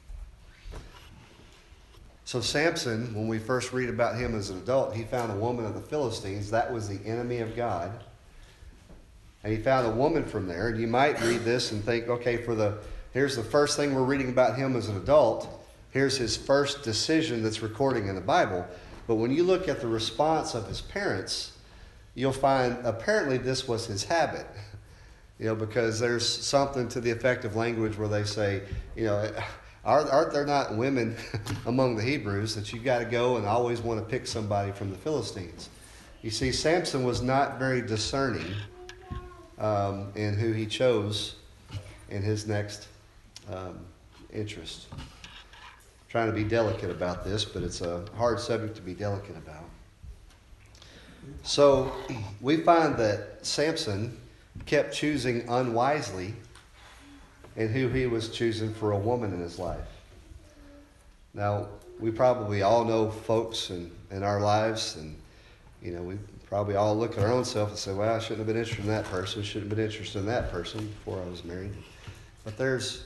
So Samson, when we first read about him as an adult, he found a woman of the Philistines. That was the enemy of God. And he found a woman from there. And you might read this and think, okay, here's the first thing we're reading about him as an adult. Here's his first decision that's recording in the Bible. But when you look at the response of his parents, you'll find apparently this was his habit. Because there's something to the effect of language where they say, aren't there not women among the Hebrews that you've got to go and always want to pick somebody from the Philistines? You see, Samson was not very discerning in who he chose in his next interest. I'm trying to be delicate about this, but it's a hard subject to be delicate about. So we find that Samson kept choosing unwisely in who he was choosing for a woman in his life. Now, we probably all know folks in our lives, and we probably all look at our own self and say, well, I shouldn't have been interested in that person, shouldn't have been interested in that person before I was married. But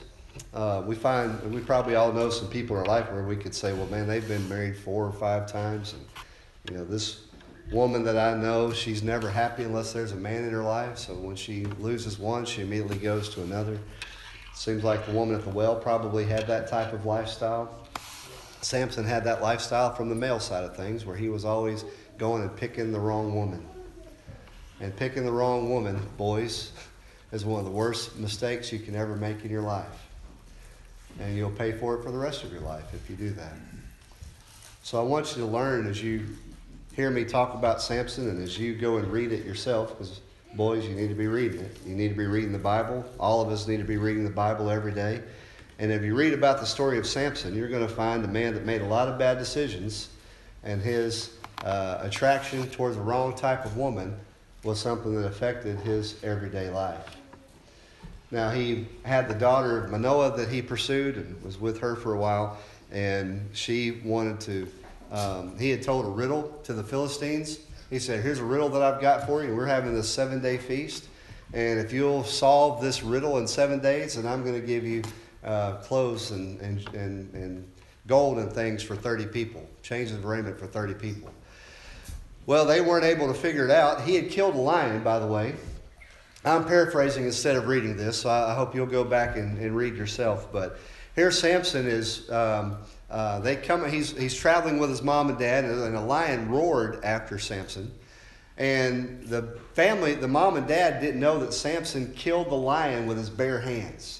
we probably all know some people in our life where we could say, well, man, they've been married 4 or 5 times, and this woman that I know, she's never happy unless there's a man in her life. So when she loses one, she immediately goes to another. Seems like the woman at the well probably had that type of lifestyle. Samson had that lifestyle from the male side of things, where he was always going and picking the wrong woman. And picking the wrong woman, boys, is one of the worst mistakes you can ever make in your life. And you'll pay for it for the rest of your life if you do that. So I want you to learn as you hear me talk about Samson, and as you go and read it yourself, because boys, you need to be reading it. You need to be reading the Bible. All of us need to be reading the Bible every day. And if you read about the story of Samson, you're going to find a man that made a lot of bad decisions, and his attraction towards the wrong type of woman was something that affected his everyday life. Now, he had the daughter of Manoah that he pursued and was with her for a while, and she wanted to he had told a riddle to the Philistines. He said, here's a riddle that I've got for you. We're having this 7-day feast. And if you'll solve this riddle in 7 days, then I'm going to give you clothes and gold and things for 30 people. Changes of raiment for 30 people. Well, they weren't able to figure it out. He had killed a lion, by the way. I'm paraphrasing instead of reading this, so I hope you'll go back and read yourself. But here Samson is, he's traveling with his mom and dad, and a lion roared after Samson. And the mom and dad didn't know that Samson killed the lion with his bare hands.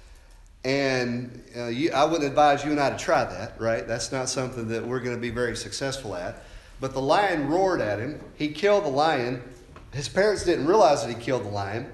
And I wouldn't advise you and I to try that, right? That's not something that we're going to be very successful at. But the lion roared at him. He killed the lion. His parents didn't realize that he killed the lion.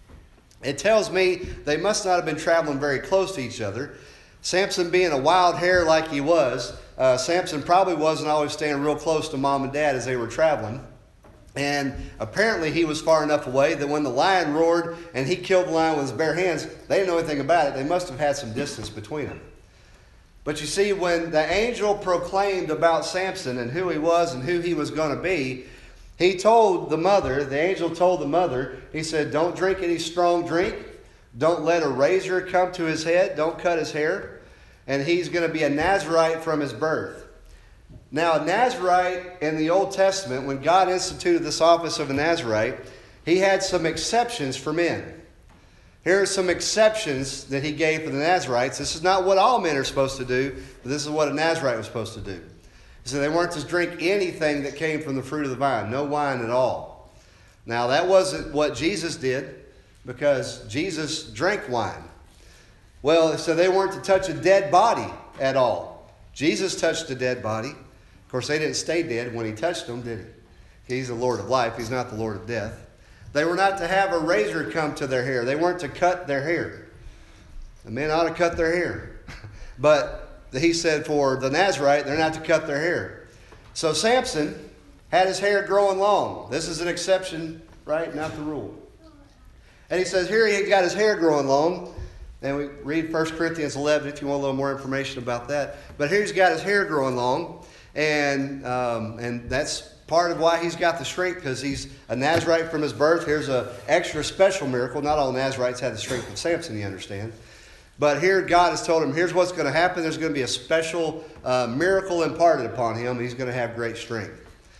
It tells me they must not have been traveling very close to each other. Samson being a wild hare like he was, Samson probably wasn't always staying real close to mom and dad as they were traveling. And apparently he was far enough away that when the lion roared and he killed the lion with his bare hands, they didn't know anything about it. They must have had some distance between them. But you see, when the angel proclaimed about Samson and who he was and who he was going to be, he told the angel told the mother, he said, don't drink any strong drink. Don't let a razor come to his head. Don't cut his hair. And he's going to be a Nazirite from his birth. Now, a Nazirite in the Old Testament, when God instituted this office of a Nazirite, he had some exceptions for men. Here are some exceptions that he gave for the Nazirites. This is not what all men are supposed to do, but this is what a Nazirite was supposed to do. So they weren't to drink anything that came from the fruit of the vine, no wine at all. Now, that wasn't what Jesus did, because Jesus drank wine. Well, so they weren't to touch a dead body at all. Jesus touched a dead body. Of course, they didn't stay dead when he touched them, did he? He's the Lord of life. He's not the Lord of death. They were not to have a razor come to their hair. They weren't to cut their hair. The men ought to cut their hair. But he said for the Nazirite, they're not to cut their hair. So Samson had his hair growing long. This is an exception, right? Not the rule. And he says here he got his hair growing long. And we read 1 Corinthians 11 if you want a little more information about that. But here he's got his hair growing long. And that's part of why he's got the strength, because he's a Nazirite from his birth. Here's an extra special miracle. Not all Nazirites had the strength of Samson, you understand. But here God has told him, here's what's going to happen. There's going to be a special miracle imparted upon him. He's going to have great strength.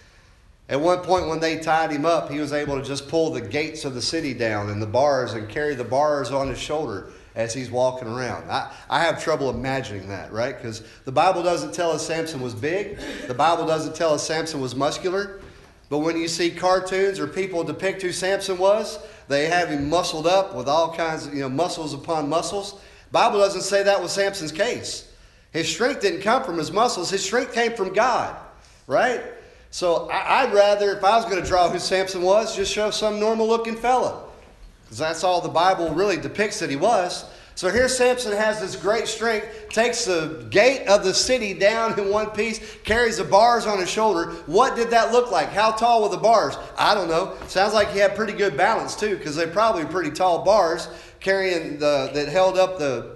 At one point when they tied him up, he was able to just pull the gates of the city down and the bars and carry the bars on his shoulder as he's walking around. I have trouble imagining that, right? Because the Bible doesn't tell us Samson was big. The Bible doesn't tell us Samson was muscular. But when you see cartoons or people depict who Samson was, they have him muscled up with all kinds of muscles upon muscles. The Bible doesn't say that was Samson's case. His strength didn't come from his muscles. His strength came from God, right? So I'd rather, if I was going to draw who Samson was, just show some normal-looking fella. Because that's all the Bible really depicts that he was. So here Samson has this great strength, takes the gate of the city down in one piece, carries the bars on his shoulder. What did that look like? How tall were the bars? I don't know. Sounds like he had pretty good balance too, because they're probably pretty tall bars carrying that held up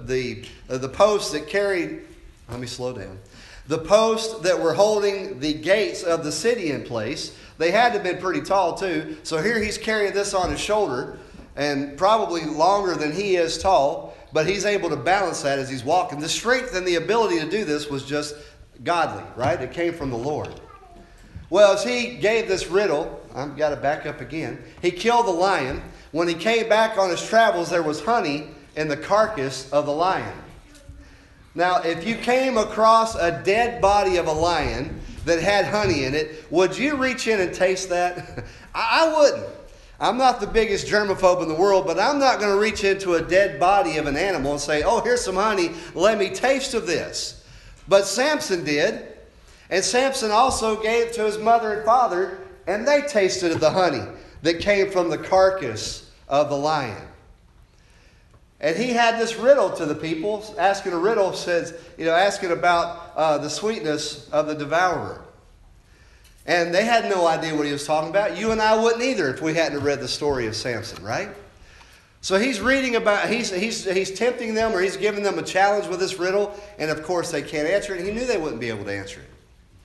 the posts that carried. Let me slow down. The posts that were holding the gates of the city in place. They had to have been pretty tall too. So here he's carrying this on his shoulder, and probably longer than he is tall, but he's able to balance that as he's walking. The strength and the ability to do this was just godly, right? It came from the Lord. Well, as he gave this riddle, I've got to back up again. He killed the lion. When he came back on his travels, there was honey in the carcass of the lion. Now, if you came across a dead body of a lion that had honey in it, would you reach in and taste that? I wouldn't. I'm not the biggest germaphobe in the world, but I'm not going to reach into a dead body of an animal and say, oh, here's some honey, let me taste of this. But Samson did, and Samson also gave to his mother and father, and they tasted of the honey that came from the carcass of the lion. And he had this riddle to the people, asking a riddle, says, asking about the sweetness of the devourer. And they had no idea what he was talking about. You and I wouldn't either if we hadn't read the story of Samson, right? So he's reading about, he's tempting them, or he's giving them a challenge with this riddle, and of course they can't answer it. He knew they wouldn't be able to answer it.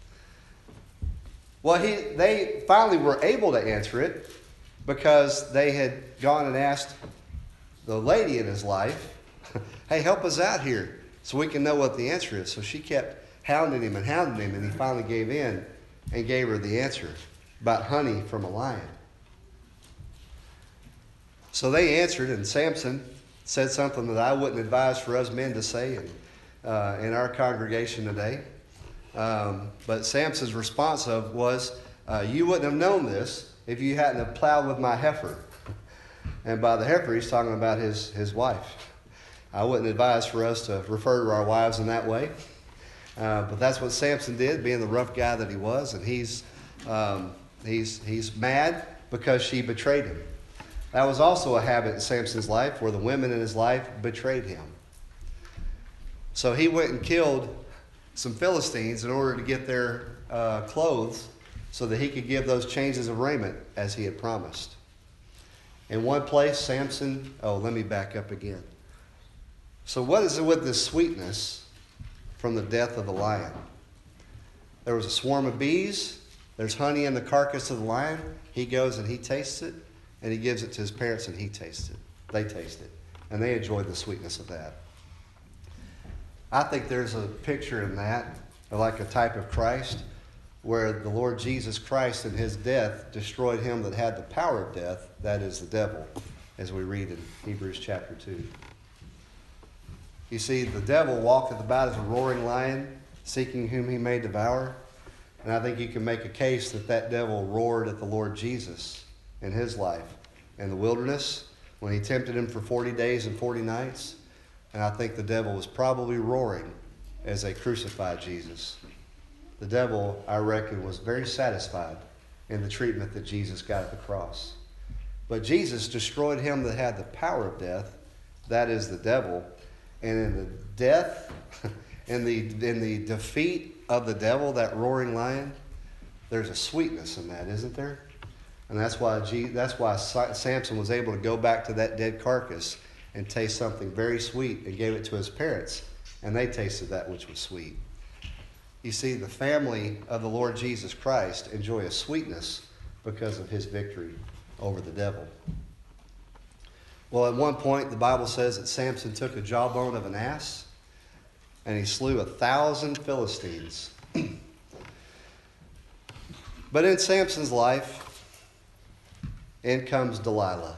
Well, they finally were able to answer it because they had gone and asked the lady in his life, hey, help us out here so we can know what the answer is. So she kept hounding him, and he finally gave in and gave her the answer about honey from a lion. So they answered, and Samson said something that I wouldn't advise for us men to say in our congregation today. But Samson's response was, you wouldn't have known this if you hadn't have plowed with my heifer. And by the heifer, he's talking about his wife. I wouldn't advise for us to refer to our wives in that way. But that's what Samson did, being the rough guy that he was. And he's mad because she betrayed him. That was also a habit in Samson's life, where the women in his life betrayed him. So he went and killed some Philistines in order to get their clothes so that he could give those changes of raiment as he had promised. In one place, Samson... Oh, let me back up again. So what is it with this sweetness from the death of the lion? There was a swarm of bees. There's honey in the carcass of the lion. He goes and he tastes it, and he gives it to his parents, and he tastes it. They taste it, and they enjoy the sweetness of that. I think there's a picture in that, like a type of Christ, where the Lord Jesus Christ in his death destroyed him that had the power of death, that is the devil, as we read in Hebrews chapter 2. You see, the devil walketh about as a roaring lion, seeking whom he may devour. And I think you can make a case that that devil roared at the Lord Jesus in his life in the wilderness when he tempted him for 40 days and 40 nights. And I think the devil was probably roaring as they crucified Jesus. The devil, I reckon, was very satisfied in the treatment that Jesus got at the cross. But Jesus destroyed him that had the power of death, that is the devil. And in the death, in the defeat of the devil, that roaring lion, there's a sweetness in that, isn't there? And that's why Samson was able to go back to that dead carcass and taste something very sweet and gave it to his parents, and they tasted that which was sweet. You see, the family of the Lord Jesus Christ enjoy a sweetness because of his victory over the devil. Well, at one point, the Bible says that Samson took a jawbone of an ass and he slew 1,000 Philistines. But in Samson's life, in comes Delilah.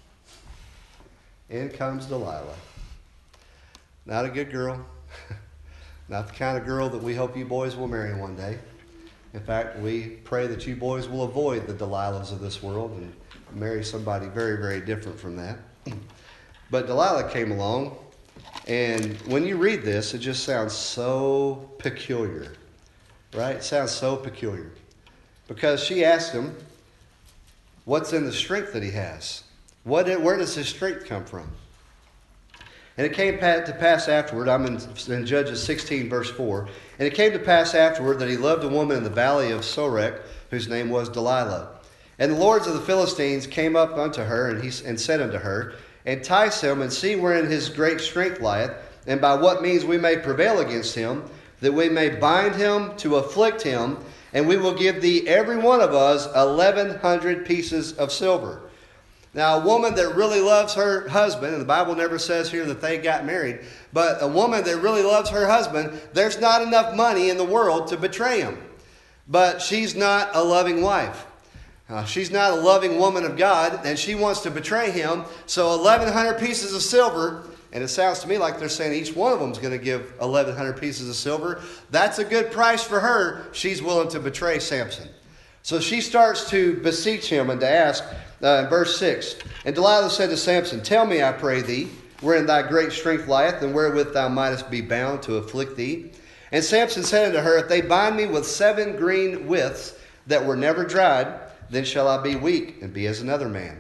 In comes Delilah. Not a good girl. Not the kind of girl that we hope you boys will marry one day. In fact, we pray that you boys will avoid the Delilahs of this world and marry somebody very, very different from that. But Delilah came along, and when you read this, it just sounds so peculiar, right? It sounds so peculiar. Because she asked him, what's in the strength that he has? Where does his strength come from? And it came to pass afterward, I'm in Judges 16, verse 4, and it came to pass afterward that he loved a woman in the valley of Sorek, whose name was Delilah. And the lords of the Philistines came up unto her, and said unto her, entice him, and see wherein his great strength lieth, and by what means we may prevail against him, that we may bind him to afflict him, and we will give thee every one of us 1,100 pieces of silver. Now, a woman that really loves her husband, and the Bible never says here that they got married, but a woman that really loves her husband, there's not enough money in the world to betray him. But she's not a loving wife. She's not a loving woman of God, and she wants to betray him. So 1,100 pieces of silver, and it sounds to me like they're saying each one of them is going to give 1,100 pieces of silver. That's a good price for her. She's willing to betray Samson. So she starts to beseech him and to ask, in verse 6, and Delilah said to Samson, tell me, I pray thee, wherein thy great strength lieth, and wherewith thou mightest be bound to afflict thee. And Samson said unto her, if they bind me with 7 green withs that were never dried, then shall I be weak and be as another man.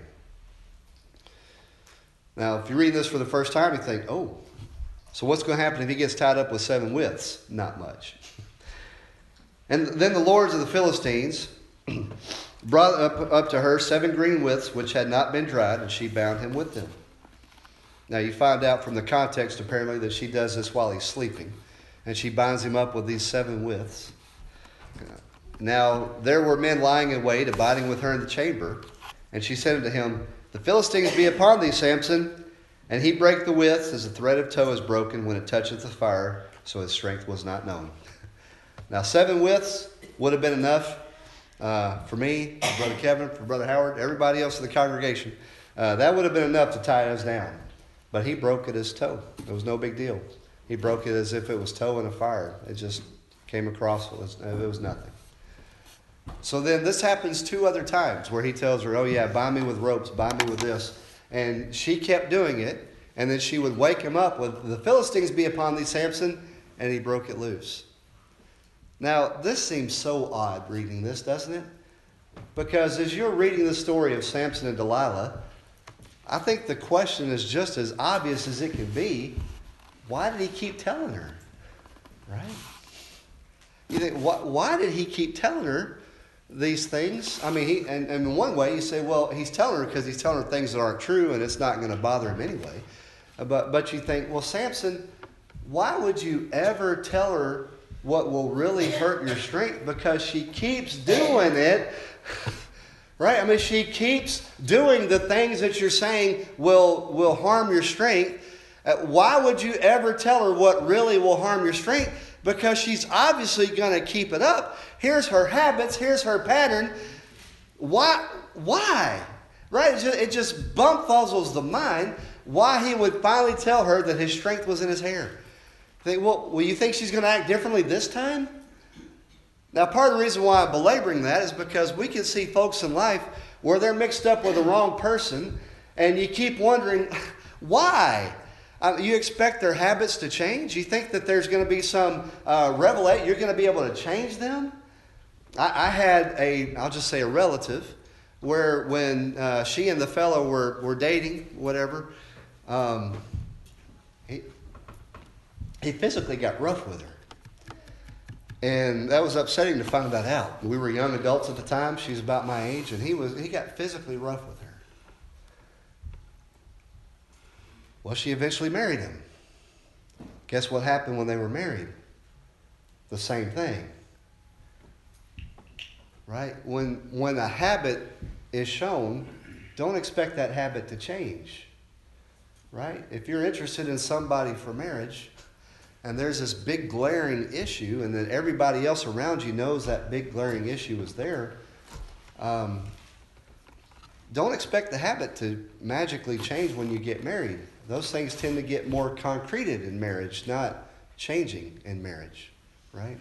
Now, if you read this for the first time, you think, oh, so what's going to happen if he gets tied up with 7 withs? Not much. And then the lords of the Philistines brought up to her 7 green withs which had not been dried, and she bound him with them. Now, you find out from the context, apparently, that she does this while he's sleeping, and she binds him up with these 7 withs. Now, there were men lying in wait, abiding with her in the chamber. And she said unto him, the Philistines be upon thee, Samson. And he brake the withs, as a thread of tow is broken when it toucheth the fire, so his strength was not known. Now, 7 withs would have been enough for me, for Brother Kevin, for Brother Howard, everybody else in the congregation. That would have been enough to tie us down. But he broke it as toe. It was no big deal. He broke it as if it was toe in a fire. It just came across, it was nothing. So then this happens 2 other times where he tells her, oh yeah, bind me with ropes, bind me with this. And she kept doing it. And then she would wake him up with, the Philistines be upon thee, Samson, and he broke it loose. Now, this seems so odd reading this, doesn't it? Because as you're reading the story of Samson and Delilah, I think the question is just as obvious as it can be. Why did he keep telling her? Right? You think, why did he keep telling her these things? I mean, and in one way you say, well, he's telling her because he's telling her things that aren't true and it's not going to bother him anyway. But you think, well, Samson, why would you ever tell her what will really hurt your strength? Because she keeps doing it. Right? I mean, she keeps doing the things that you're saying will harm your strength. Why would you ever tell her what really will harm your strength? Because she's obviously going to keep it up. Here's her habits. Here's her pattern. Why? Right? It just bumfuzzles the mind why he would finally tell her that his strength was in his hair. Think, well, you think she's going to act differently this time? Now, part of the reason why I'm belaboring that is because we can see folks in life where they're mixed up with the wrong person, and you keep wondering, why? You expect their habits to change? You think that there's going to be some revelation, you're going to be able to change them? I had I'll just say a relative, where when she and the fellow were dating, whatever, he physically got rough with her. And that was upsetting to find that out. We were young adults at the time. She was about my age, and he got physically rough with her. Well, she eventually married him. Guess what happened when they were married? The same thing. Right? When a habit is shown, don't expect that habit to change. Right? If you're interested in somebody for marriage, and there's this big glaring issue, and then everybody else around you knows that big glaring issue is there, don't expect the habit to magically change when you get married. Those things tend to get more concreted in marriage, not changing in marriage, right?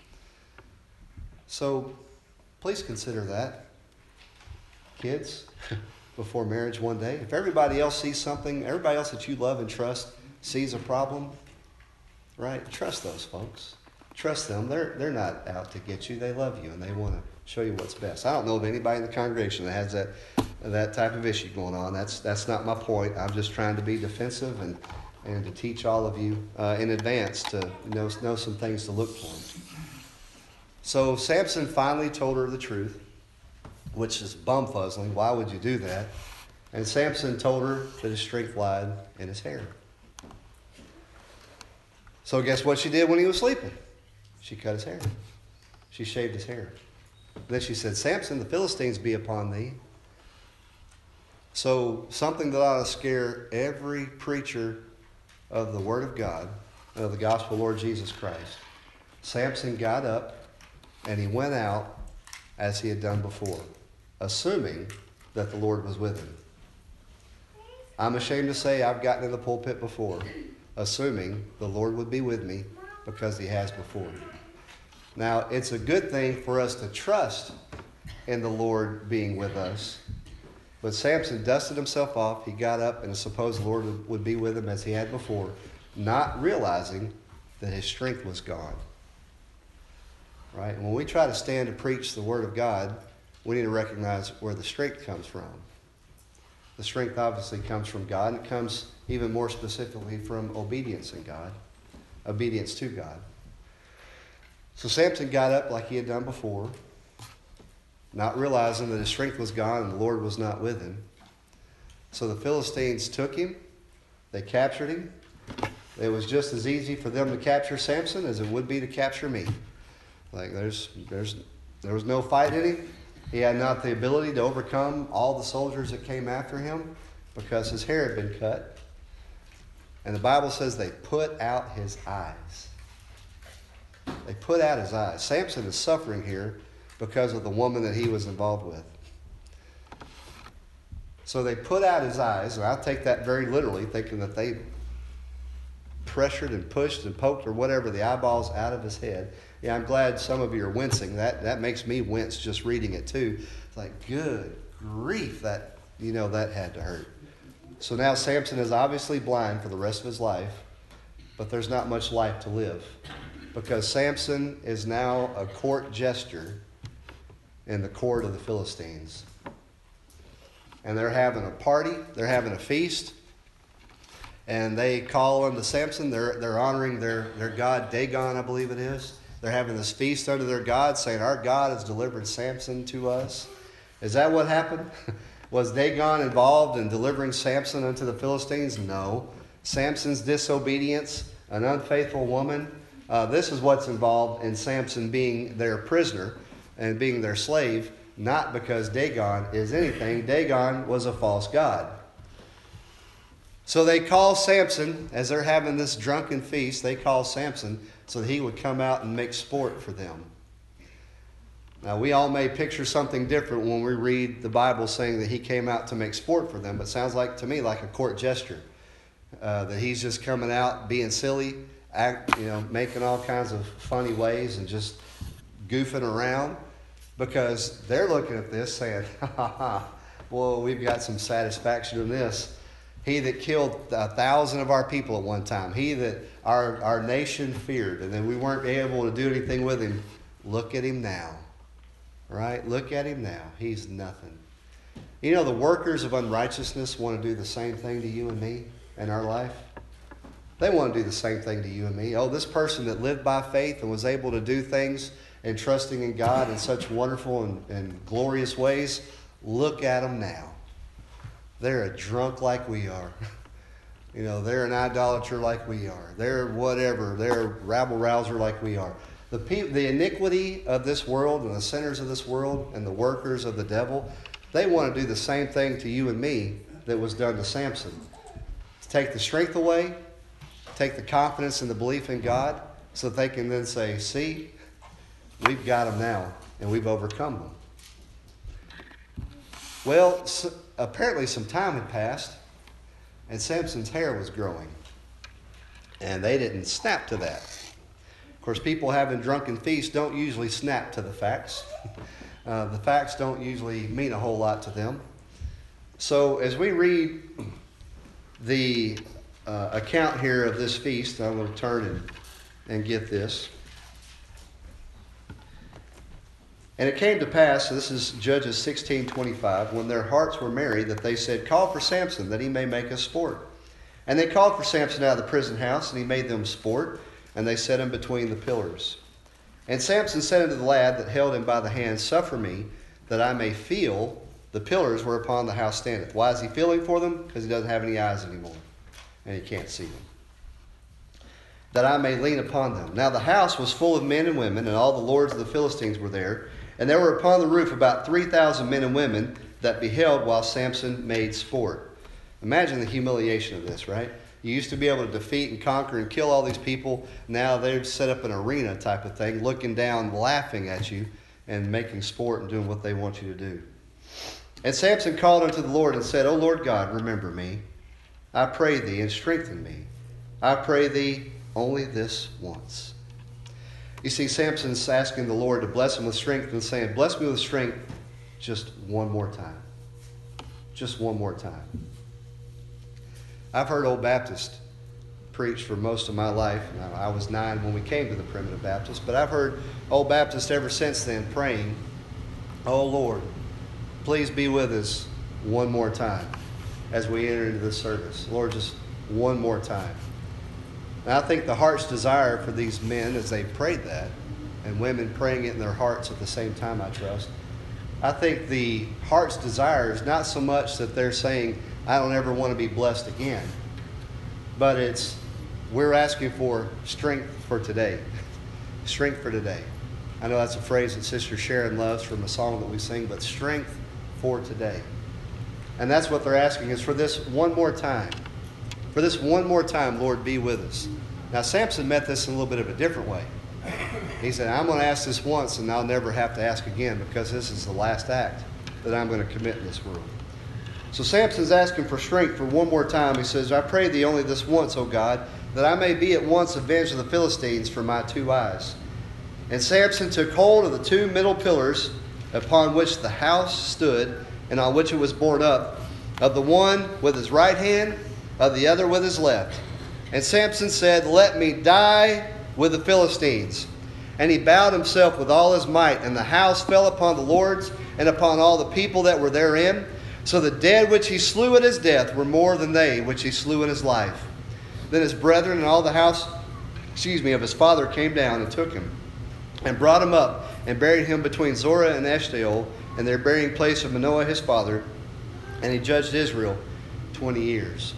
So please consider that, kids, before marriage one day. If everybody else sees something, everybody else that you love and trust sees a problem, right? Trust those folks. Trust them. They're not out to get you. They love you, and they want to show you what's best. I don't know of anybody in the congregation that has that type of issue going on. That's not my point. I'm just trying to be defensive and to teach all of you in advance to know some things to look for. So Samson finally told her the truth, which is bumfuzzling. Why would you do that? And Samson told her that his strength lied in his hair. So guess what she did when he was sleeping? She cut his hair. She shaved his hair. Then she said, Samson, the Philistines be upon thee. So something that ought to scare every preacher of the Word of God, of the gospel of the Lord Jesus Christ. Samson got up and he went out as he had done before, assuming that the Lord was with him. I'm ashamed to say I've gotten in the pulpit before, assuming the Lord would be with me because he has before. Now, it's a good thing for us to trust in the Lord being with us. But Samson dusted himself off. He got up, and supposed the Lord would be with him as he had before, not realizing that his strength was gone. Right? And when we try to stand to preach the Word of God, we need to recognize where the strength comes from. The strength obviously comes from God, and it comes even more specifically from obedience in God, obedience to God. So Samson got up like he had done before, not realizing that his strength was gone and the Lord was not with him. So the Philistines took him. They captured him. It was just as easy for them to capture Samson as it would be to capture me. Like there was no fight in him. He had not the ability to overcome all the soldiers that came after him because his hair had been cut. And the Bible says they put out his eyes. They put out his eyes. Samson is suffering here because of the woman that he was involved with. So they put out his eyes, and I'll take that very literally, thinking that they pressured and pushed and poked or whatever the eyeballs out of his head. Yeah, I'm glad some of you are wincing. That makes me wince just reading it too. It's like, good grief, that had to hurt. So now Samson is obviously blind for the rest of his life, but there's not much life to live, because Samson is now a court jester in the court of the Philistines. And they're having a party, they're having a feast, and they call unto Samson. They're honoring their god Dagon, I believe it is. They're having this feast unto their god, saying, our God has delivered Samson to us. Is that what happened? Was Dagon involved in delivering Samson unto the Philistines? No. Samson's disobedience, an unfaithful woman, this is what's involved in Samson being their prisoner and being their slave, not because Dagon is anything. Dagon was a false god. So they call Samson, as they're having this drunken feast, they call Samson so that he would come out and make sport for them. Now, we all may picture something different when we read the Bible saying that he came out to make sport for them, but it sounds like to me like a court gesture. That he's just coming out being silly, making all kinds of funny ways and just goofing around, because they're looking at this saying, ha ha ha, boy, we've got some satisfaction in this. He that killed 1,000 of our people at one time, he that our nation feared, and then we weren't able to do anything with him. Look at him now, right? Look at him now. He's nothing. The workers of unrighteousness want to do the same thing to you and me in our life. They want to do the same thing to you and me. Oh, this person that lived by faith and was able to do things and trusting in God in such wonderful and glorious ways, look at them now. They're a drunk like we are. They're an idolater like we are. They're whatever. They're a rabble-rouser like we are. The iniquity of this world and the sinners of this world and the workers of the devil, they want to do the same thing to you and me that was done to Samson. To take the strength away, take the confidence and the belief in God, so that they can then say, see, we've got them now, and we've overcome them. Well, apparently some time had passed, and Samson's hair was growing. And they didn't snap to that. Of course, people having drunken feasts don't usually snap to the facts. The facts don't usually mean a whole lot to them. So as we read the account here of this feast, I'm going to turn and get this. And it came to pass, so this is Judges 16:25, when their hearts were merry, that they said, call for Samson, that he may make us sport. And they called for Samson out of the prison house, and he made them sport, and they set him between the pillars. And Samson said unto the lad that held him by the hand, suffer me, that I may feel the pillars whereupon the house standeth. Why is he feeling for them? Because he doesn't have any eyes anymore, and he can't see them. That I may lean upon them. Now the house was full of men and women, and all the lords of the Philistines were there. And there were upon the roof about 3,000 men and women that beheld while Samson made sport. Imagine the humiliation of this, right? You used to be able to defeat and conquer and kill all these people. Now they've set up an arena type of thing, looking down, laughing at you, and making sport and doing what they want you to do. And Samson called unto the Lord and said, O Lord God, remember me. I pray thee, and strengthen me. I pray thee only this once. You see, Samson's asking the Lord to bless him with strength and saying, bless me with strength just one more time. Just one more time. I've heard Old Baptist preach for most of my life. Now, I was 9 when we came to the Primitive Baptist, but I've heard Old Baptist ever since then praying, oh Lord, please be with us one more time as we enter into this service. Lord, just one more time. And I think the heart's desire for these men as they prayed that, and women praying it in their hearts at the same time, I trust, I think the heart's desire is not so much that they're saying, I don't ever want to be blessed again, but it's, we're asking for strength for today. Strength for today. I know that's a phrase that Sister Sharon loves from a song that we sing, but strength for today. And that's what they're asking, is for this one more time. For this one more time, Lord, be with us. Now, Samson met this in a little bit of a different way. He said, I'm going to ask this once, and I'll never have to ask again, because this is the last act that I'm going to commit in this world. So Samson's asking for strength for one more time. He says, I pray thee only this once, O God, that I may be at once avenged of the Philistines for my 2 eyes. And Samson took hold of the 2 middle pillars upon which the house stood, and on which it was borne up, of the one with his right hand, of the other with his left. And Samson said, Let me die with the Philistines. And he bowed himself with all his might, and the house fell upon the lords and upon all the people that were therein. So the dead which he slew at his death were more than they which he slew in his life. Then his brethren and all the house, of his father came down and took him, and brought him up, and buried him between Zorah and Eshtaol, and their burying place of Manoah his father. And he judged Israel 20 years.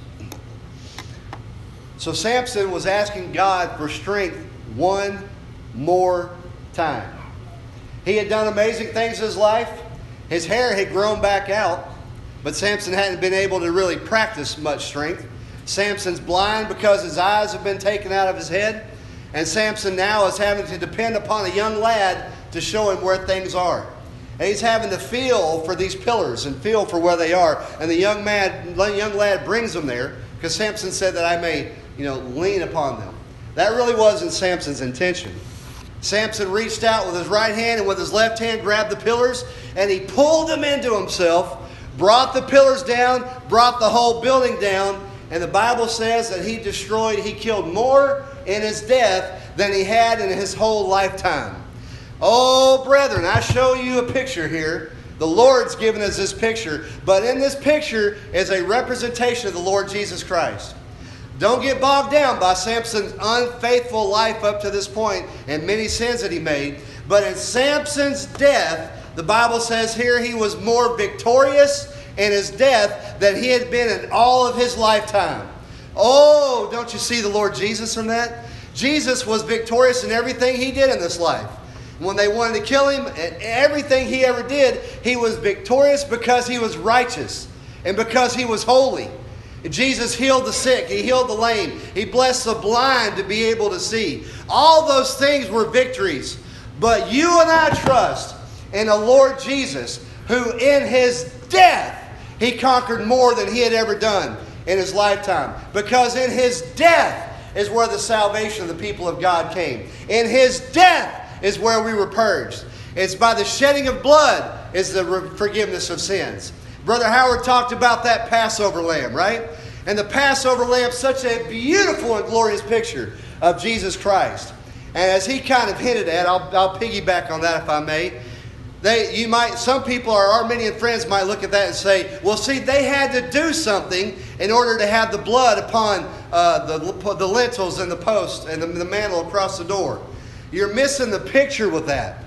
So Samson was asking God for strength one more time. He had done amazing things in his life. His hair had grown back out, but Samson hadn't been able to really practice much strength. Samson's blind because his eyes have been taken out of his head. And Samson now is having to depend upon a young lad to show him where things are. And he's having to feel for these pillars and feel for where they are. And the young lad brings them there because Samson said that I may, lean upon them. That really wasn't Samson's intention. Samson reached out with his right hand and with his left hand grabbed the pillars, and he pulled them into himself, brought the pillars down, brought the whole building down, and the Bible says that he killed more in his death than he had in his whole lifetime. Oh, brethren, I show you a picture here. The Lord's given us this picture, but in this picture is a representation of the Lord Jesus Christ. Don't get bogged down by Samson's unfaithful life up to this point and many sins that he made. But in Samson's death, the Bible says here he was more victorious in his death than he had been in all of his lifetime. Oh, don't you see the Lord Jesus in that? Jesus was victorious in everything he did in this life. When they wanted to kill him, and everything he ever did, he was victorious because he was righteous and because he was holy. Jesus healed the sick. He healed the lame. He blessed the blind to be able to see. All those things were victories. But you and I trust in the Lord Jesus, who in his death, he conquered more than he had ever done in his lifetime. Because in his death is where the salvation of the people of God came. In his death is where we were purged. It's by the shedding of blood is the forgiveness of sins. Brother Howard talked about that Passover lamb, right? And the Passover lamb, such a beautiful and glorious picture of Jesus Christ. And as he kind of hinted at, I'll piggyback on that if I may. Some people, our Arminian friends, might look at that and say, well, see, they had to do something in order to have the blood upon the lintels and the post and the mantle across the door. You're missing the picture with that.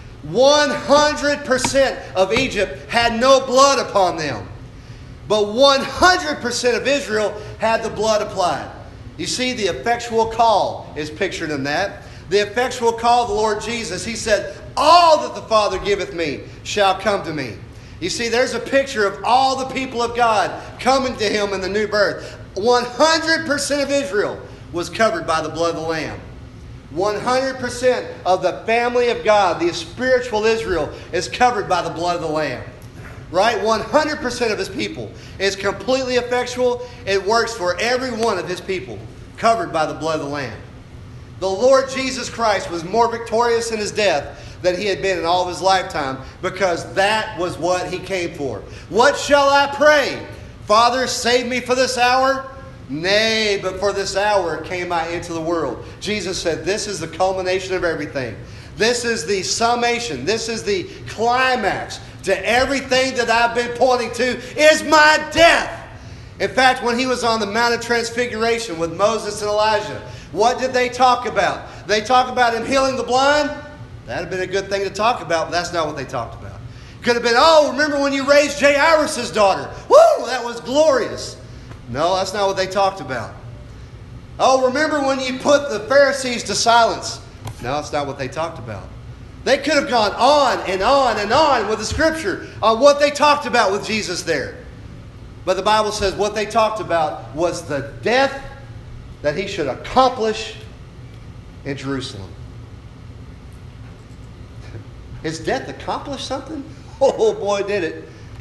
100% of Egypt had no blood upon them. But 100% of Israel had the blood applied. You see, the effectual call is pictured in that. The effectual call of the Lord Jesus. He said, all that the Father giveth me shall come to me. You see, there's a picture of all the people of God coming to him in the new birth. 100% of Israel was covered by the blood of the Lamb. 100% of the family of God, the spiritual Israel, is covered by the blood of the Lamb. Right? 100% of his people is completely effectual. It works for every one of his people, covered by the blood of the Lamb. The Lord Jesus Christ was more victorious in his death than he had been in all of his lifetime, because that was what he came for. What shall I pray? Father, save me for this hour? Nay, but for this hour came I into the world. Jesus said, this is the culmination of everything. This is the summation. This is the climax to everything that I've been pointing to is my death. In fact, when he was on the Mount of Transfiguration with Moses and Elijah, what did they talk about? They talked about him healing the blind. That would have been a good thing to talk about, but that's not what they talked about. Could have been, oh, remember when you raised Jairus' daughter? Woo, that was glorious. No, that's not what they talked about. Oh, remember when you put the Pharisees to silence? No, that's not what they talked about. They could have gone on and on and on with the Scripture on what they talked about with Jesus there. But the Bible says what they talked about was the death that he should accomplish in Jerusalem. His death accomplished something? Oh boy, did it.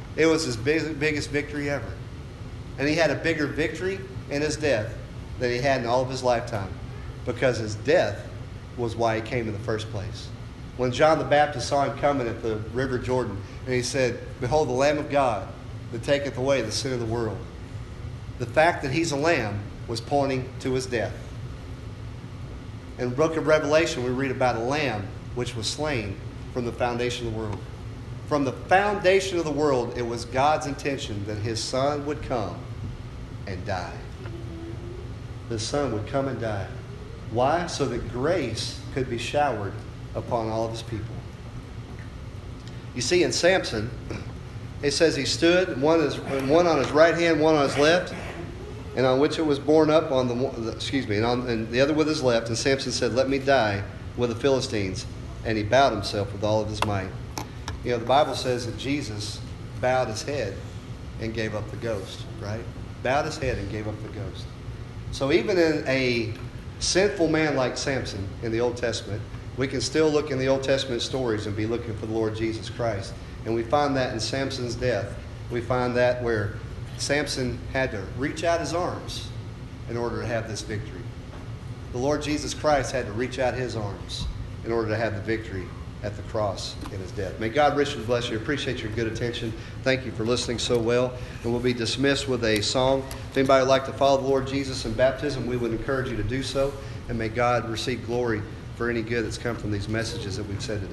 It was his biggest victory ever. And he had a bigger victory in his death than he had in all of his lifetime, because his death was why he came in the first place. When John the Baptist saw him coming at the river Jordan, and he said, "Behold, the Lamb of God that taketh away the sin of the world." The fact that he's a lamb was pointing to his death. In the book of Revelation, we read about a lamb which was slain from the foundation of the world. From the foundation of the world, it was God's intention that his son would come and die. His son would come and die. Why? So that grace could be showered upon all of his people. You see, in Samson, it says he stood, one on his right hand, one on his left, and on which it was borne up on and the other with his left. And Samson said, "Let me die with the Philistines." And he bowed himself with all of his might. You know, the Bible says that Jesus bowed his head and gave up the ghost, right? Bowed his head and gave up the ghost. So even in a sinful man like Samson in the Old Testament, we can still look in the Old Testament stories and be looking for the Lord Jesus Christ. And we find that in Samson's death. We find that where Samson had to reach out his arms in order to have this victory. The Lord Jesus Christ had to reach out his arms in order to have the victory at the cross in his death. May God richly bless you. Appreciate your good attention. Thank you for listening so well. And we'll be dismissed with a song. If anybody would like to follow the Lord Jesus in baptism, we would encourage you to do so. And may God receive glory for any good that's come from these messages that we've said today.